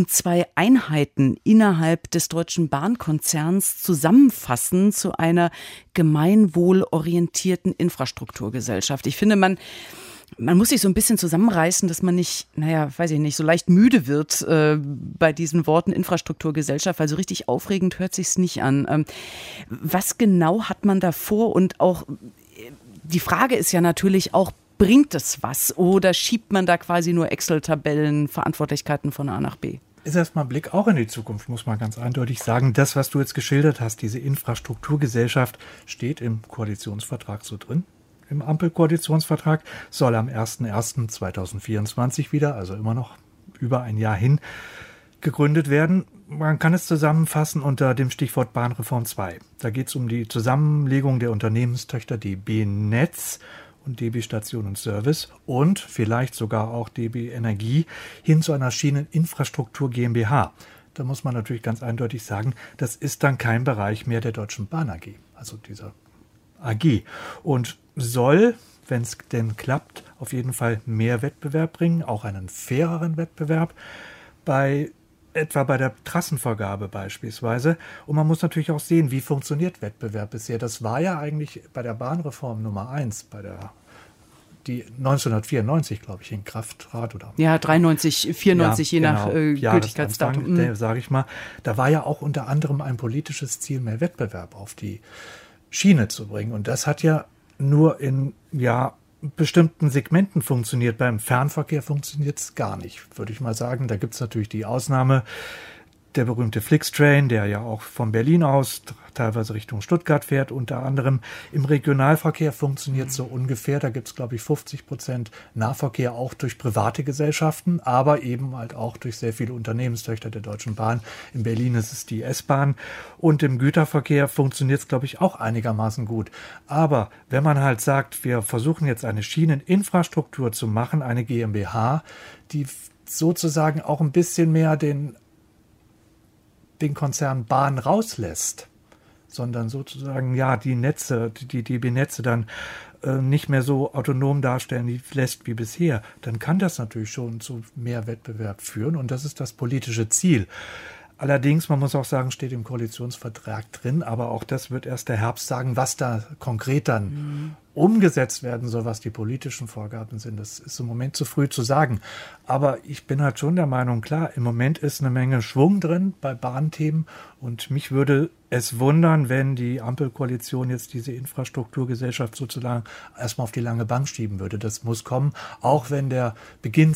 und 2 Einheiten innerhalb des Deutschen Bahnkonzerns zusammenfassen zu einer gemeinwohlorientierten Infrastrukturgesellschaft. Ich finde, man muss sich so ein bisschen zusammenreißen, dass man nicht, so leicht müde wird bei diesen Worten Infrastrukturgesellschaft, weil so richtig aufregend hört sich's nicht an. Was genau hat man da vor? Und auch die Frage ist ja natürlich auch, bringt es was oder schiebt man da quasi nur Excel-Tabellen, Verantwortlichkeiten von A nach B? Ist erstmal ein Blick auch in die Zukunft, muss man ganz eindeutig sagen. Das, was du jetzt geschildert hast, diese Infrastrukturgesellschaft, steht im Koalitionsvertrag so drin. Im Ampelkoalitionsvertrag soll am 01.01.2024 wieder, also immer noch über ein Jahr hin, gegründet werden. Man kann es zusammenfassen unter dem Stichwort Bahnreform 2. Da geht es um die Zusammenlegung der Unternehmenstöchter DB Netz und DB Station und Service und vielleicht sogar auch DB Energie hin zu einer Schieneninfrastruktur GmbH. Da muss man natürlich ganz eindeutig sagen, das ist dann kein Bereich mehr der Deutschen Bahn AG, also dieser AG. Und soll, wenn es denn klappt, auf jeden Fall mehr Wettbewerb bringen, auch einen faireren Wettbewerb, etwa bei der Trassenvergabe beispielsweise. Und man muss natürlich auch sehen, wie funktioniert Wettbewerb bisher. Das war ja eigentlich bei der Bahnreform Nummer 1, die 1994, glaube ich, in Kraft trat. Oder? Ja, 93, 94, ja, je nach Gültigkeitsdatum. Sage ich mal. Da war ja auch unter anderem ein politisches Ziel, mehr Wettbewerb auf die Schiene zu bringen. Und das hat ja nur in bestimmten Segmenten funktioniert. Beim Fernverkehr funktioniert es gar nicht, würde ich mal sagen. Da gibt es natürlich die Ausnahme, der berühmte Flixtrain, der ja auch von Berlin aus teilweise Richtung Stuttgart fährt, unter anderem. Im Regionalverkehr funktioniert so ungefähr. Da gibt es, glaube ich, 50% Nahverkehr auch durch private Gesellschaften, aber eben halt auch durch sehr viele Unternehmenstöchter der Deutschen Bahn. In Berlin ist es die S-Bahn. Und im Güterverkehr funktioniert es, glaube ich, auch einigermaßen gut. Aber wenn man halt sagt, wir versuchen jetzt eine Schieneninfrastruktur zu machen, eine GmbH, die sozusagen auch ein bisschen mehr den Konzern Bahn rauslässt, sondern sozusagen die Netze, die DB-Netze dann nicht mehr so autonom darstellen lässt wie bisher, dann kann das natürlich schon zu mehr Wettbewerb führen und das ist das politische Ziel. Allerdings, man muss auch sagen, steht im Koalitionsvertrag drin, aber auch das wird erst der Herbst sagen, was da konkret dann umgesetzt werden soll, was die politischen Vorgaben sind. Das ist im Moment zu früh zu sagen. Aber ich bin halt schon der Meinung, klar, im Moment ist eine Menge Schwung drin bei Bahnthemen und mich würde es wundern, wenn die Ampelkoalition jetzt diese Infrastrukturgesellschaft sozusagen erstmal auf die lange Bank schieben würde. Das muss kommen, auch wenn der Beginn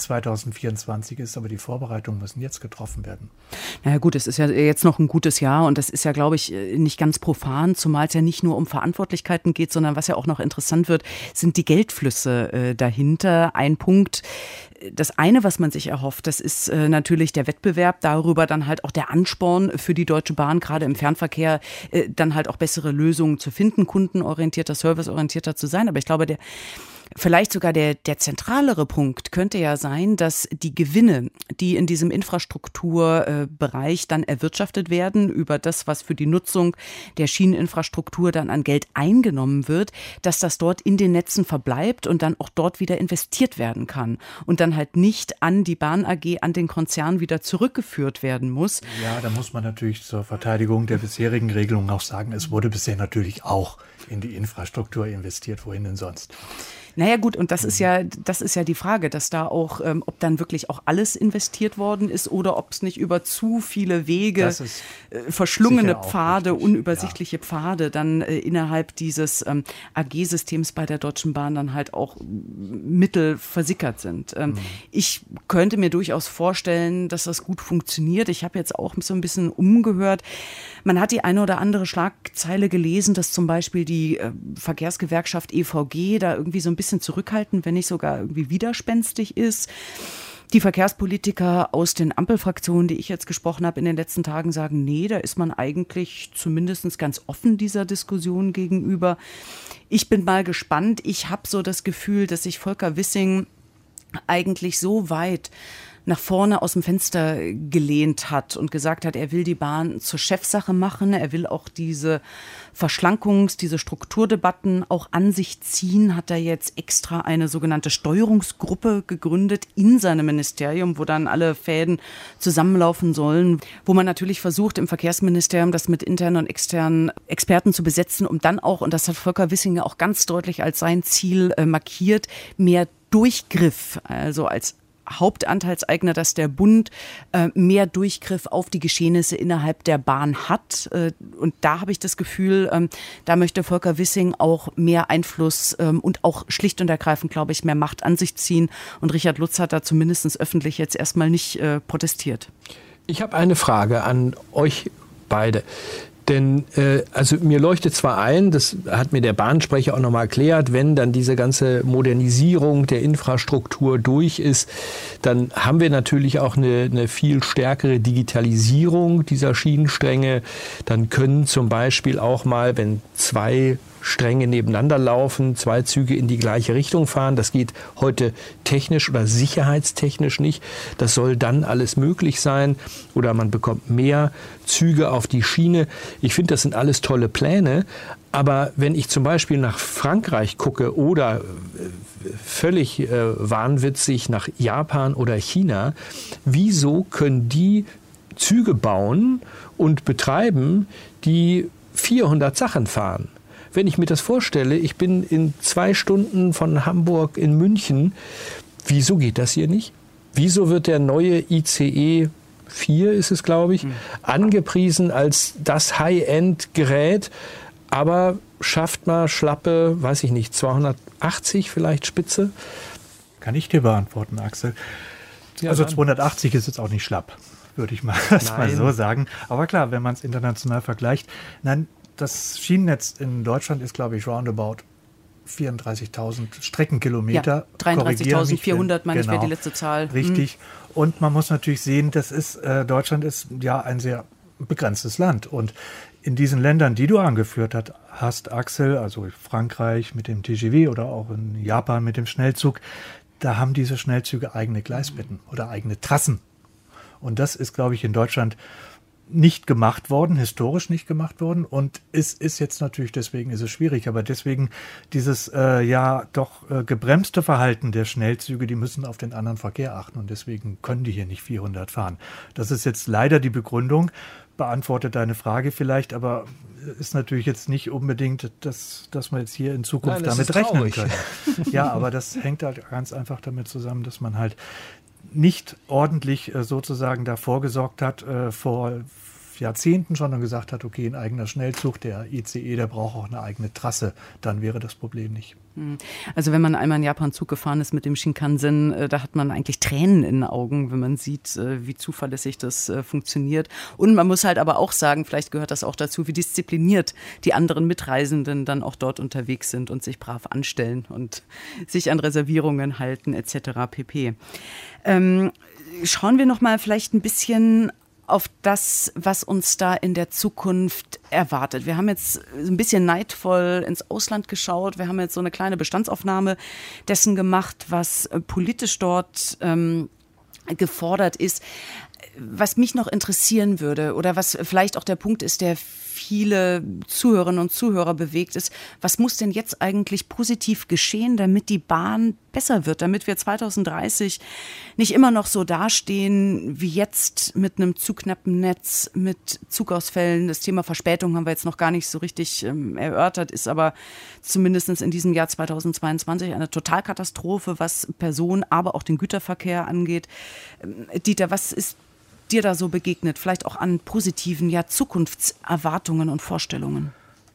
2024 ist, aber die Vorbereitungen müssen jetzt getroffen werden. Naja gut, es ist ja jetzt noch ein gutes Jahr und das ist ja, glaube ich, nicht ganz profan, zumal es ja nicht nur um Verantwortlichkeiten geht, sondern was ja auch noch interessant wird, sind die Geldflüsse dahinter. Ein Punkt, das eine, was man sich erhofft, das ist natürlich der Wettbewerb, darüber dann halt auch der Ansporn für die Deutsche Bahn, gerade im Fernverkehr, dann halt auch bessere Lösungen zu finden, kundenorientierter, serviceorientierter zu sein. Aber ich glaube, vielleicht sogar der zentralere Punkt könnte ja sein, dass die Gewinne, die in diesem Infrastrukturbereich dann erwirtschaftet werden, über das, was für die Nutzung der Schieneninfrastruktur dann an Geld eingenommen wird, dass das dort in den Netzen verbleibt und dann auch dort wieder investiert werden kann und dann halt nicht an die Bahn AG, an den Konzern wieder zurückgeführt werden muss. Ja, da muss man natürlich zur Verteidigung der bisherigen Regelungen auch sagen, es wurde bisher natürlich auch in die Infrastruktur investiert, wohin denn sonst? Naja gut, und das ist ja die Frage, dass da auch, ob dann wirklich auch alles investiert worden ist oder ob es nicht über zu viele Wege, verschlungene Pfade, unübersichtliche Pfade dann innerhalb dieses AG-Systems bei der Deutschen Bahn dann halt auch Mittel versickert sind. Ich könnte mir durchaus vorstellen, dass das gut funktioniert. Ich habe jetzt auch so ein bisschen umgehört. Man hat die eine oder andere Schlagzeile gelesen, dass zum Beispiel die Verkehrsgewerkschaft EVG da irgendwie so ein bisschen zurückhaltend, wenn nicht sogar irgendwie widerspenstig ist. Die Verkehrspolitiker aus den Ampelfraktionen, die ich jetzt gesprochen habe in den letzten Tagen, sagen, nee, da ist man eigentlich zumindest ganz offen dieser Diskussion gegenüber. Ich bin mal gespannt. Ich habe so das Gefühl, dass sich Volker Wissing eigentlich so weit nach vorne aus dem Fenster gelehnt hat und gesagt hat, er will die Bahn zur Chefsache machen, er will auch diese diese Strukturdebatten auch an sich ziehen, hat er jetzt extra eine sogenannte Steuerungsgruppe gegründet in seinem Ministerium, wo dann alle Fäden zusammenlaufen sollen, wo man natürlich versucht, im Verkehrsministerium das mit internen und externen Experten zu besetzen, um dann auch, und das hat Volker Wissing auch ganz deutlich als sein Ziel markiert, mehr Durchgriff, also als Hauptanteilseigner, dass der Bund mehr Durchgriff auf die Geschehnisse innerhalb der Bahn hat. Und da habe ich das Gefühl, da möchte Volker Wissing auch mehr Einfluss und auch schlicht und ergreifend, glaube ich, mehr Macht an sich ziehen. Und Richard Lutz hat da zumindest öffentlich jetzt erstmal nicht protestiert. Ich habe eine Frage an euch beide. Denn also mir leuchtet zwar ein, das hat mir der Bahnsprecher auch nochmal erklärt, wenn dann diese ganze Modernisierung der Infrastruktur durch ist, dann haben wir natürlich auch eine viel stärkere Digitalisierung dieser Schienenstränge. Dann können zum Beispiel auch mal, wenn 2 Stränge nebeneinander laufen, 2 Züge in die gleiche Richtung fahren. Das geht heute technisch oder sicherheitstechnisch nicht. Das soll dann alles möglich sein. Oder man bekommt mehr Züge auf die Schiene. Ich finde, das sind alles tolle Pläne. Aber wenn ich zum Beispiel nach Frankreich gucke oder völlig wahnwitzig nach Japan oder China, wieso können die Züge bauen und betreiben, die 400 Sachen fahren? Wenn ich mir das vorstelle, ich bin in 2 Stunden von Hamburg in München, wieso geht das hier nicht? Wieso wird der neue ICE 4, ist es glaube ich, angepriesen als das High-End-Gerät, aber schafft mal schlappe, weiß ich nicht, 280 vielleicht Spitze? Kann ich dir beantworten, Axel. Ja, also dann. 280 ist jetzt auch nicht schlapp, würde ich mal erstmal so sagen. Aber klar, wenn man es international vergleicht, nein, das Schienennetz in Deutschland ist, glaube ich, roundabout 34.000 Streckenkilometer. Ja, 33.400, meine ich, wäre die letzte Zahl. Richtig. Und man muss natürlich sehen, Deutschland ist ja ein sehr begrenztes Land. Und in diesen Ländern, die du angeführt hast, Axel, also Frankreich mit dem TGV oder auch in Japan mit dem Schnellzug, da haben diese Schnellzüge eigene Gleisbetten oder eigene Trassen. Und das ist, glaube ich, in Deutschland nicht gemacht worden, historisch nicht gemacht worden, und es ist jetzt natürlich, deswegen ist es schwierig, aber deswegen dieses gebremste Verhalten der Schnellzüge, die müssen auf den anderen Verkehr achten und deswegen können die hier nicht 400 fahren. Das ist jetzt leider die Begründung, beantwortet deine Frage vielleicht, aber ist natürlich jetzt nicht unbedingt, dass wir jetzt hier in Zukunft damit rechnen können. Ja, aber das hängt halt ganz einfach damit zusammen, dass man halt nicht ordentlich sozusagen davor gesorgt hat, vor Jahrzehnten schon und gesagt hat, okay, ein eigener Schnellzug, der ICE, der braucht auch eine eigene Trasse, dann wäre das Problem nicht. Also wenn man einmal in Japan Zug gefahren ist mit dem Shinkansen, da hat man eigentlich Tränen in den Augen, wenn man sieht, wie zuverlässig das funktioniert. Und man muss halt aber auch sagen, vielleicht gehört das auch dazu, wie diszipliniert die anderen Mitreisenden dann auch dort unterwegs sind und sich brav anstellen und sich an Reservierungen halten etc. pp. Schauen wir noch mal vielleicht ein bisschen auf das, was uns da in der Zukunft erwartet. Wir haben jetzt ein bisschen neidvoll ins Ausland geschaut. Wir haben jetzt so eine kleine Bestandsaufnahme dessen gemacht, was politisch dort gefordert ist. Was mich noch interessieren würde oder was vielleicht auch der Punkt ist, der viele Zuhörerinnen und Zuhörer bewegt, ist, was muss denn jetzt eigentlich positiv geschehen, damit die Bahn besser wird, damit wir 2030 nicht immer noch so dastehen wie jetzt mit einem zu knappen Netz, mit Zugausfällen. Das Thema Verspätung haben wir jetzt noch gar nicht so richtig erörtert, ist aber zumindest in diesem Jahr 2022 eine Totalkatastrophe, was Personen, aber auch den Güterverkehr angeht. Dieter, was ist dir da so begegnet? Vielleicht auch an positiven Zukunftserwartungen und Vorstellungen.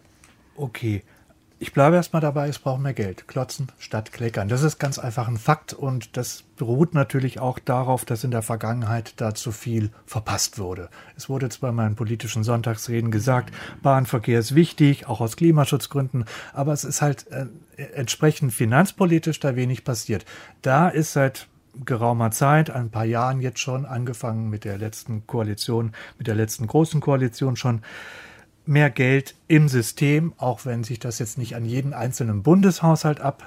Okay, ich bleibe erstmal dabei, es braucht mehr Geld. Klotzen statt kleckern. Das ist ganz einfach ein Fakt und das beruht natürlich auch darauf, dass in der Vergangenheit da zu viel verpasst wurde. Es wurde zwar mal in politischen Sonntagsreden gesagt, Bahnverkehr ist wichtig, auch aus Klimaschutzgründen, aber es ist halt entsprechend finanzpolitisch da wenig passiert. Da ist seit geraumer Zeit, ein paar Jahren jetzt schon, angefangen mit der letzten Koalition, mit der letzten großen Koalition schon, mehr Geld im System, auch wenn sich das jetzt nicht an jeden einzelnen Bundeshaushalt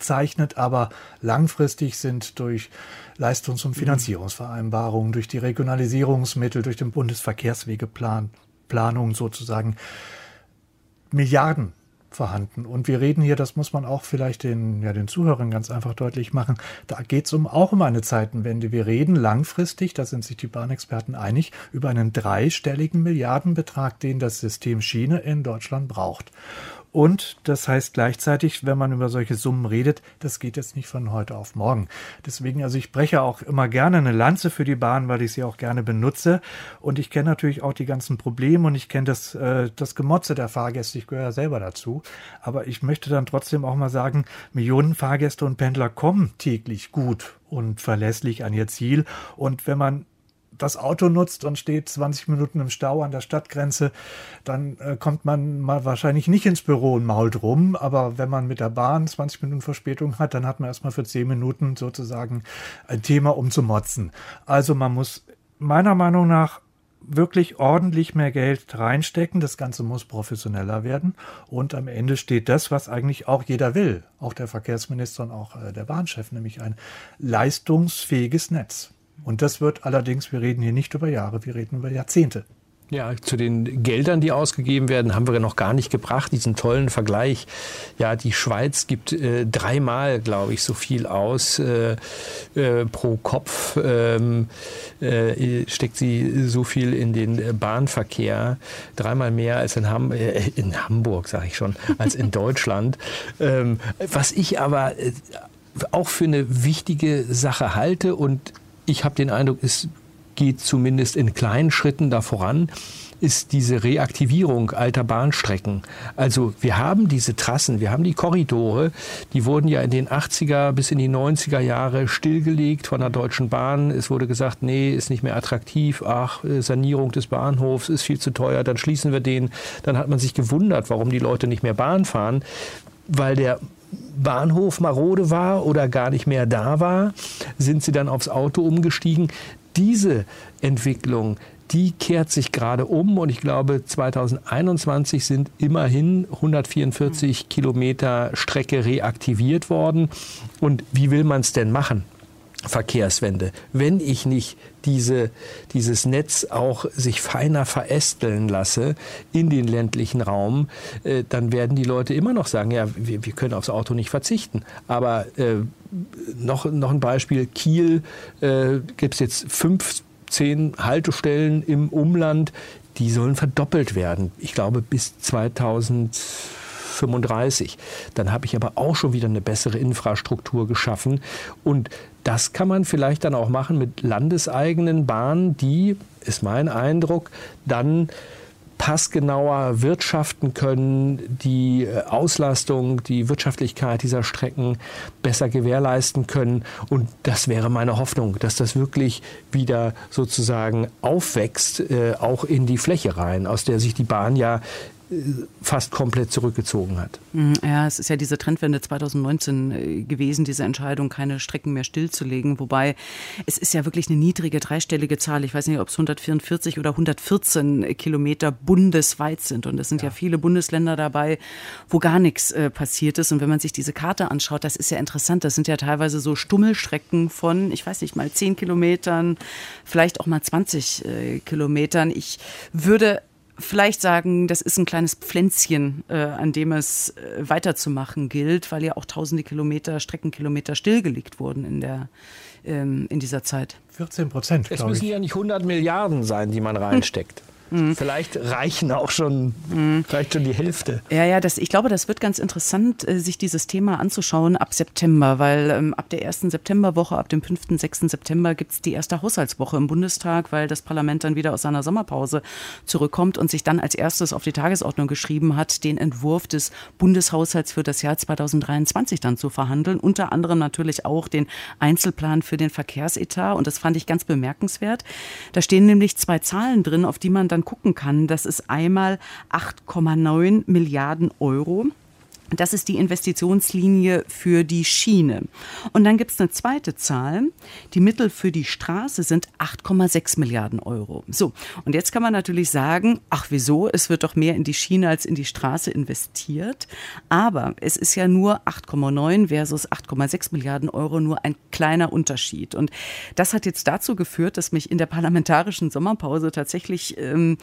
zeichnet, aber langfristig sind durch Leistungs- und Finanzierungsvereinbarungen, durch die Regionalisierungsmittel, durch den Bundesverkehrswegeplanung sozusagen Milliarden vorhanden. Und wir reden hier, das muss man auch vielleicht den Zuhörern ganz einfach deutlich machen, da geht es auch um eine Zeitenwende. Wir reden langfristig, da sind sich die Bahnexperten einig, über einen 3-stelligen Milliardenbetrag, den das System Schiene in Deutschland braucht. Und das heißt gleichzeitig, wenn man über solche Summen redet, das geht jetzt nicht von heute auf morgen. Deswegen, also ich breche auch immer gerne eine Lanze für die Bahn, weil ich sie auch gerne benutze. Und ich kenne natürlich auch die ganzen Probleme und ich kenne das Gemotze der Fahrgäste. Ich gehöre ja selber dazu. Aber ich möchte dann trotzdem auch mal sagen, Millionen Fahrgäste und Pendler kommen täglich gut und verlässlich an ihr Ziel. Und wenn man das Auto nutzt und steht 20 Minuten im Stau an der Stadtgrenze, dann kommt man mal wahrscheinlich nicht ins Büro und mault rum. Aber wenn man mit der Bahn 20 Minuten Verspätung hat, dann hat man erstmal für 10 Minuten sozusagen ein Thema, um zu motzen. Also man muss meiner Meinung nach wirklich ordentlich mehr Geld reinstecken. Das Ganze muss professioneller werden. Und am Ende steht das, was eigentlich auch jeder will. Auch der Verkehrsminister und auch der Bahnchef, nämlich ein leistungsfähiges Netz. Und das wird allerdings, wir reden hier nicht über Jahre, wir reden über Jahrzehnte. Ja, zu den Geldern, die ausgegeben werden, haben wir noch gar nicht gebracht, diesen tollen Vergleich. Ja, die Schweiz gibt 3-mal, glaube ich, so viel aus pro Kopf, steckt sie so viel in den Bahnverkehr, 3-mal mehr als in Hamburg, sage ich schon, als in Deutschland. Was ich aber auch für eine wichtige Sache halte, und ich habe den Eindruck, es geht zumindest in kleinen Schritten da voran, ist diese Reaktivierung alter Bahnstrecken. Also wir haben diese Trassen, wir haben die Korridore, die wurden ja in den 80er bis in die 90er Jahre stillgelegt von der Deutschen Bahn. Es wurde gesagt, nee, ist nicht mehr attraktiv, Sanierung des Bahnhofs ist viel zu teuer, dann schließen wir den. Dann hat man sich gewundert, warum die Leute nicht mehr Bahn fahren, weil der Bahnhof marode war oder gar nicht mehr da war, sind sie dann aufs Auto umgestiegen. Diese Entwicklung, die kehrt sich gerade um und ich glaube 2021 sind immerhin 144 Kilometer Strecke reaktiviert worden. Und wie will man es denn machen? Verkehrswende, wenn ich nicht dieses Netz auch sich feiner verästeln lasse in den ländlichen Raum, dann werden die Leute immer noch sagen, ja, wir können aufs Auto nicht verzichten. Aber noch ein Beispiel, Kiel gibt es jetzt 15 Haltestellen im Umland, die sollen verdoppelt werden. Ich glaube bis 2035. Dann habe ich aber auch schon wieder eine bessere Infrastruktur geschaffen. Und das kann man vielleicht dann auch machen mit landeseigenen Bahnen, die, ist mein Eindruck, dann passgenauer wirtschaften können, die Auslastung, die Wirtschaftlichkeit dieser Strecken besser gewährleisten können. Und das wäre meine Hoffnung, dass das wirklich wieder sozusagen aufwächst, auch in die Fläche rein, aus der sich die Bahn ja fast komplett zurückgezogen hat. Ja, es ist ja diese Trendwende 2019 gewesen, diese Entscheidung, keine Strecken mehr stillzulegen. Wobei, es ist ja wirklich eine niedrige, 3-stellige Zahl. Ich weiß nicht, ob es 144 oder 114 Kilometer bundesweit sind. Und es sind ja viele Bundesländer dabei, wo gar nichts passiert ist. Und wenn man sich diese Karte anschaut, das ist ja interessant. Das sind ja teilweise so Stummelstrecken von, ich weiß nicht, mal 10 Kilometern, vielleicht auch mal 20 Kilometern. Ich würde vielleicht sagen, das ist ein kleines Pflänzchen, an dem es weiterzumachen gilt, weil ja auch tausende Kilometer, Streckenkilometer stillgelegt wurden in dieser Zeit. 14%, glaube ich. Es müssen ja nicht 100 Milliarden sein, die man reinsteckt. Vielleicht reichen auch schon, reicht schon die Hälfte. Ja, ich glaube, das wird ganz interessant, sich dieses Thema anzuschauen ab September, weil ab der ersten Septemberwoche, ab dem 5., 6. September gibt es die erste Haushaltswoche im Bundestag, weil das Parlament dann wieder aus seiner Sommerpause zurückkommt und sich dann als erstes auf die Tagesordnung geschrieben hat, den Entwurf des Bundeshaushalts für das Jahr 2023 dann zu verhandeln. Unter anderem natürlich auch den Einzelplan für den Verkehrsetat und das fand ich ganz bemerkenswert. Da stehen nämlich 2 Zahlen drin, auf die man dann gucken kann. Das ist einmal 8,9 Milliarden Euro Das ist die Investitionslinie für die Schiene. Und dann gibt es eine zweite Zahl. Die Mittel für die Straße sind 8,6 Milliarden Euro. So, und jetzt kann man natürlich sagen, ach wieso, es wird doch mehr in die Schiene als in die Straße investiert. Aber es ist ja nur 8,9 versus 8,6 Milliarden Euro, nur ein kleiner Unterschied. Und das hat jetzt dazu geführt, dass mich in der parlamentarischen Sommerpause tatsächlich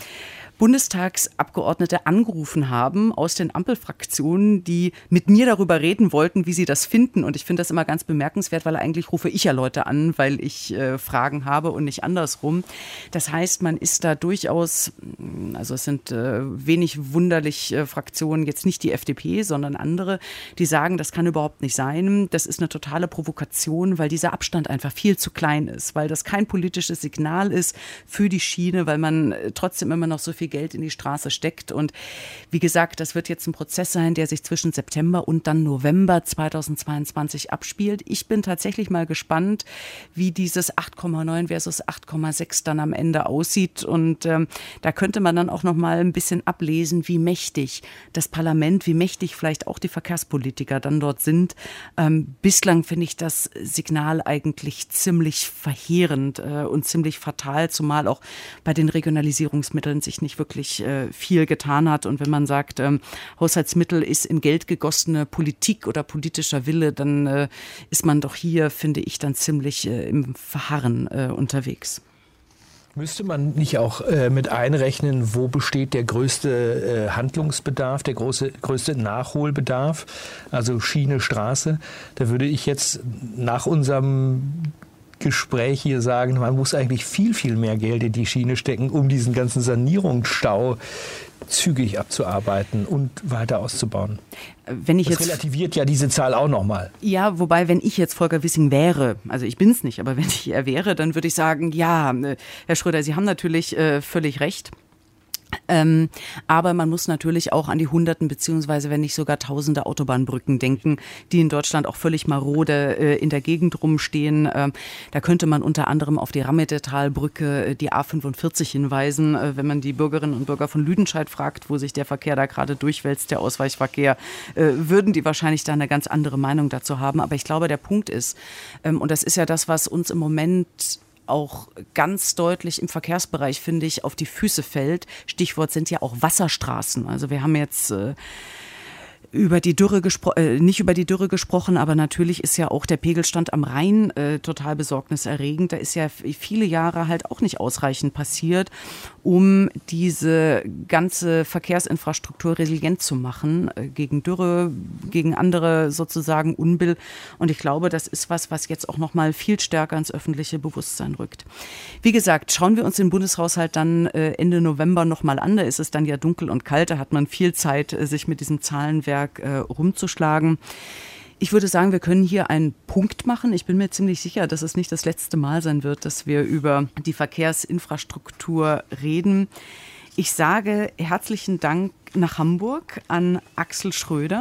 Bundestagsabgeordnete angerufen haben aus den Ampelfraktionen, die mit mir darüber reden wollten, wie sie das finden. Und ich finde das immer ganz bemerkenswert, weil eigentlich rufe ich ja Leute an, weil ich Fragen habe und nicht andersrum. Das heißt, man ist da durchaus, also es sind wenig wunderlich Fraktionen, jetzt nicht die FDP, sondern andere, die sagen, das kann überhaupt nicht sein. Das ist eine totale Provokation, weil dieser Abstand einfach viel zu klein ist, weil das kein politisches Signal ist für die Schiene, weil man trotzdem immer noch so viel Geld in die Straße steckt. Und wie gesagt, das wird jetzt ein Prozess sein, der sich zwischen September und dann November 2022 abspielt. Ich bin tatsächlich mal gespannt, wie dieses 8,9 versus 8,6 dann am Ende aussieht. Und da könnte man dann auch noch mal ein bisschen ablesen, wie mächtig das Parlament, wie mächtig vielleicht auch die Verkehrspolitiker dann dort sind. Bislang finde ich das Signal eigentlich ziemlich verheerend und ziemlich fatal, zumal auch bei den Regionalisierungsmitteln sich nicht wirklich viel getan hat. Und wenn man sagt, Haushaltsmittel ist in Geld gegossene Politik oder politischer Wille, dann ist man doch hier, finde ich, dann ziemlich im Verharren unterwegs. Müsste man nicht auch mit einrechnen, wo besteht der größte Handlungsbedarf, der größte Nachholbedarf, also Schiene, Straße? Da würde ich jetzt nach unserem Gespräch hier sagen, man muss eigentlich viel, viel mehr Geld in die Schiene stecken, um diesen ganzen Sanierungsstau zügig abzuarbeiten und weiter auszubauen. Das relativiert ja diese Zahl auch nochmal. Ja, wobei, wenn ich jetzt Volker Wissing wäre, also ich bin es nicht, aber wenn ich er wäre, dann würde ich sagen, ja, Herr Schröder, Sie haben natürlich völlig recht. Aber man muss natürlich auch an die Hunderten beziehungsweise wenn nicht sogar tausende Autobahnbrücken denken, die in Deutschland auch völlig marode in der Gegend rumstehen. Da könnte man unter anderem auf die Rammedetalbrücke, die A45 hinweisen. Wenn man die Bürgerinnen und Bürger von Lüdenscheid fragt, wo sich der Verkehr da gerade durchwälzt, der Ausweichverkehr, würden die wahrscheinlich da eine ganz andere Meinung dazu haben. Aber ich glaube, der Punkt ist, und das ist ja das, was uns im Moment auch ganz deutlich im Verkehrsbereich, finde ich, auf die Füße fällt. Stichwort sind ja auch Wasserstraßen. Also wir haben jetzt über die Dürre nicht über die Dürre gesprochen, aber natürlich ist ja auch der Pegelstand am Rhein total besorgniserregend. Da ist ja viele Jahre halt auch nicht ausreichend passiert, um diese ganze Verkehrsinfrastruktur resilient zu machen gegen Dürre, gegen andere sozusagen Unbill. Und ich glaube, das ist was jetzt auch noch mal viel stärker ins öffentliche Bewusstsein rückt. Wie gesagt, schauen wir uns den Bundeshaushalt dann Ende November noch mal an. Da ist es dann ja dunkel und kalt, da hat man viel Zeit, sich mit diesem Zahlenwerk rumzuschlagen. Ich würde sagen, wir können hier einen Punkt machen. Ich bin mir ziemlich sicher, dass es nicht das letzte Mal sein wird, dass wir über die Verkehrsinfrastruktur reden. Ich sage herzlichen Dank nach Hamburg an Axel Schröder.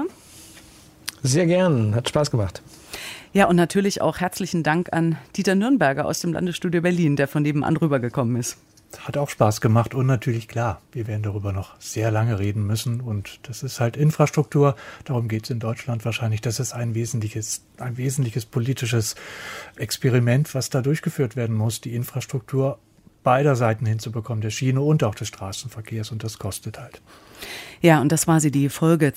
Sehr gern, hat Spaß gemacht. Ja, und natürlich auch herzlichen Dank an Dieter Nürnberger aus dem Landesstudio Berlin, der von nebenan rübergekommen ist. Hat auch Spaß gemacht und natürlich klar, wir werden darüber noch sehr lange reden müssen und das ist halt Infrastruktur, darum geht es in Deutschland wahrscheinlich, das ist ein wesentliches politisches Experiment, was da durchgeführt werden muss, die Infrastruktur beider Seiten hinzubekommen, der Schiene und auch des Straßenverkehrs und das kostet halt. Ja, und das war sie, die Folge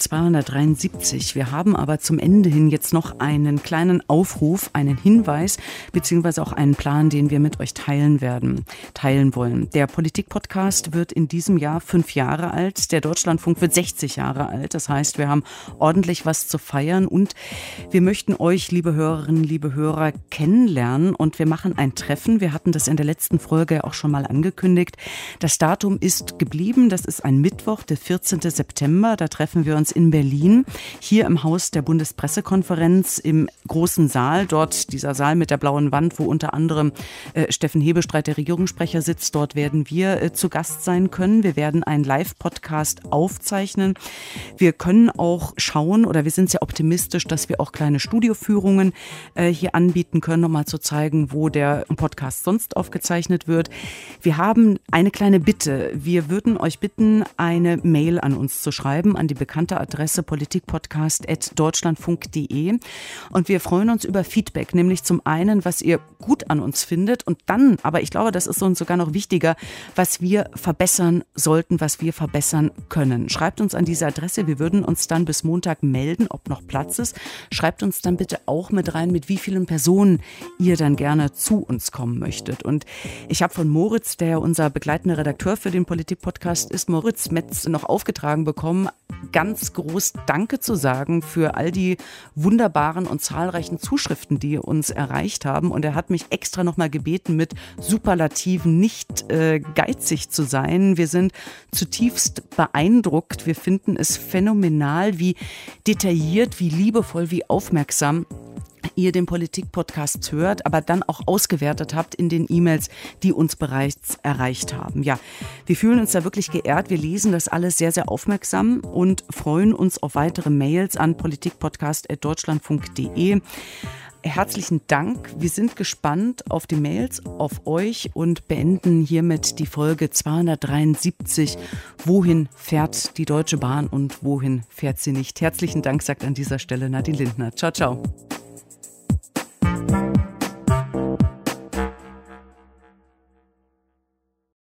273. Wir haben aber zum Ende hin jetzt noch einen kleinen Aufruf, einen Hinweis, beziehungsweise auch einen Plan, den wir mit euch teilen wollen. Der Politik-Podcast wird in diesem Jahr 5 Jahre alt. Der Deutschlandfunk wird 60 Jahre alt. Das heißt, wir haben ordentlich was zu feiern und wir möchten euch, liebe Hörerinnen, liebe Hörer, kennenlernen und wir machen ein Treffen. Wir hatten das in der letzten Folge auch schon mal angekündigt. Das Datum ist geblieben. Das ist ein Mittwoch, der 14. September. Da treffen wir uns in Berlin, hier im Haus der Bundespressekonferenz im großen Saal. Dort dieser Saal mit der blauen Wand, wo unter anderem Steffen Hebestreit, der Regierungssprecher, sitzt. Dort werden wir zu Gast sein können. Wir werden einen Live-Podcast aufzeichnen. Wir können auch schauen, oder wir sind sehr optimistisch, dass wir auch kleine Studioführungen hier anbieten können, um mal zu zeigen, wo der Podcast sonst aufgezeichnet wird. Wir haben eine kleine Bitte. Wir würden euch bitten, eine Mail Mail an uns zu schreiben, an die bekannte Adresse politikpodcast@deutschlandfunk.de. Und wir freuen uns über Feedback, nämlich zum einen, was ihr gut an uns findet und dann, aber ich glaube, das ist uns sogar noch wichtiger, was wir verbessern sollten, was wir verbessern können. Schreibt uns an diese Adresse, wir würden uns dann bis Montag melden, ob noch Platz ist. Schreibt uns dann bitte auch mit rein, mit wie vielen Personen ihr dann gerne zu uns kommen möchtet. Und ich habe von Moritz, der unser begleitender Redakteur für den Politik-Podcast ist, Moritz Metz, noch aufgetragen bekommen, ganz groß Danke zu sagen für all die wunderbaren und zahlreichen Zuschriften, die uns erreicht haben. Und er hat mich extra nochmal gebeten, mit Superlativen nicht geizig zu sein. Wir sind zutiefst beeindruckt. Wir finden es phänomenal, wie detailliert, wie liebevoll, wie aufmerksam ihr den Politik-Podcast hört, aber dann auch ausgewertet habt in den E-Mails, die uns bereits erreicht haben. Ja, wir fühlen uns da wirklich geehrt. Wir lesen das alles sehr, sehr aufmerksam und freuen uns auf weitere Mails an politikpodcast@deutschlandfunk.de. Herzlichen Dank. Wir sind gespannt auf die Mails, auf euch und beenden hiermit die Folge 273. Wohin fährt die Deutsche Bahn und wohin fährt sie nicht? Herzlichen Dank, sagt an dieser Stelle Nadine Lindner. Ciao, ciao.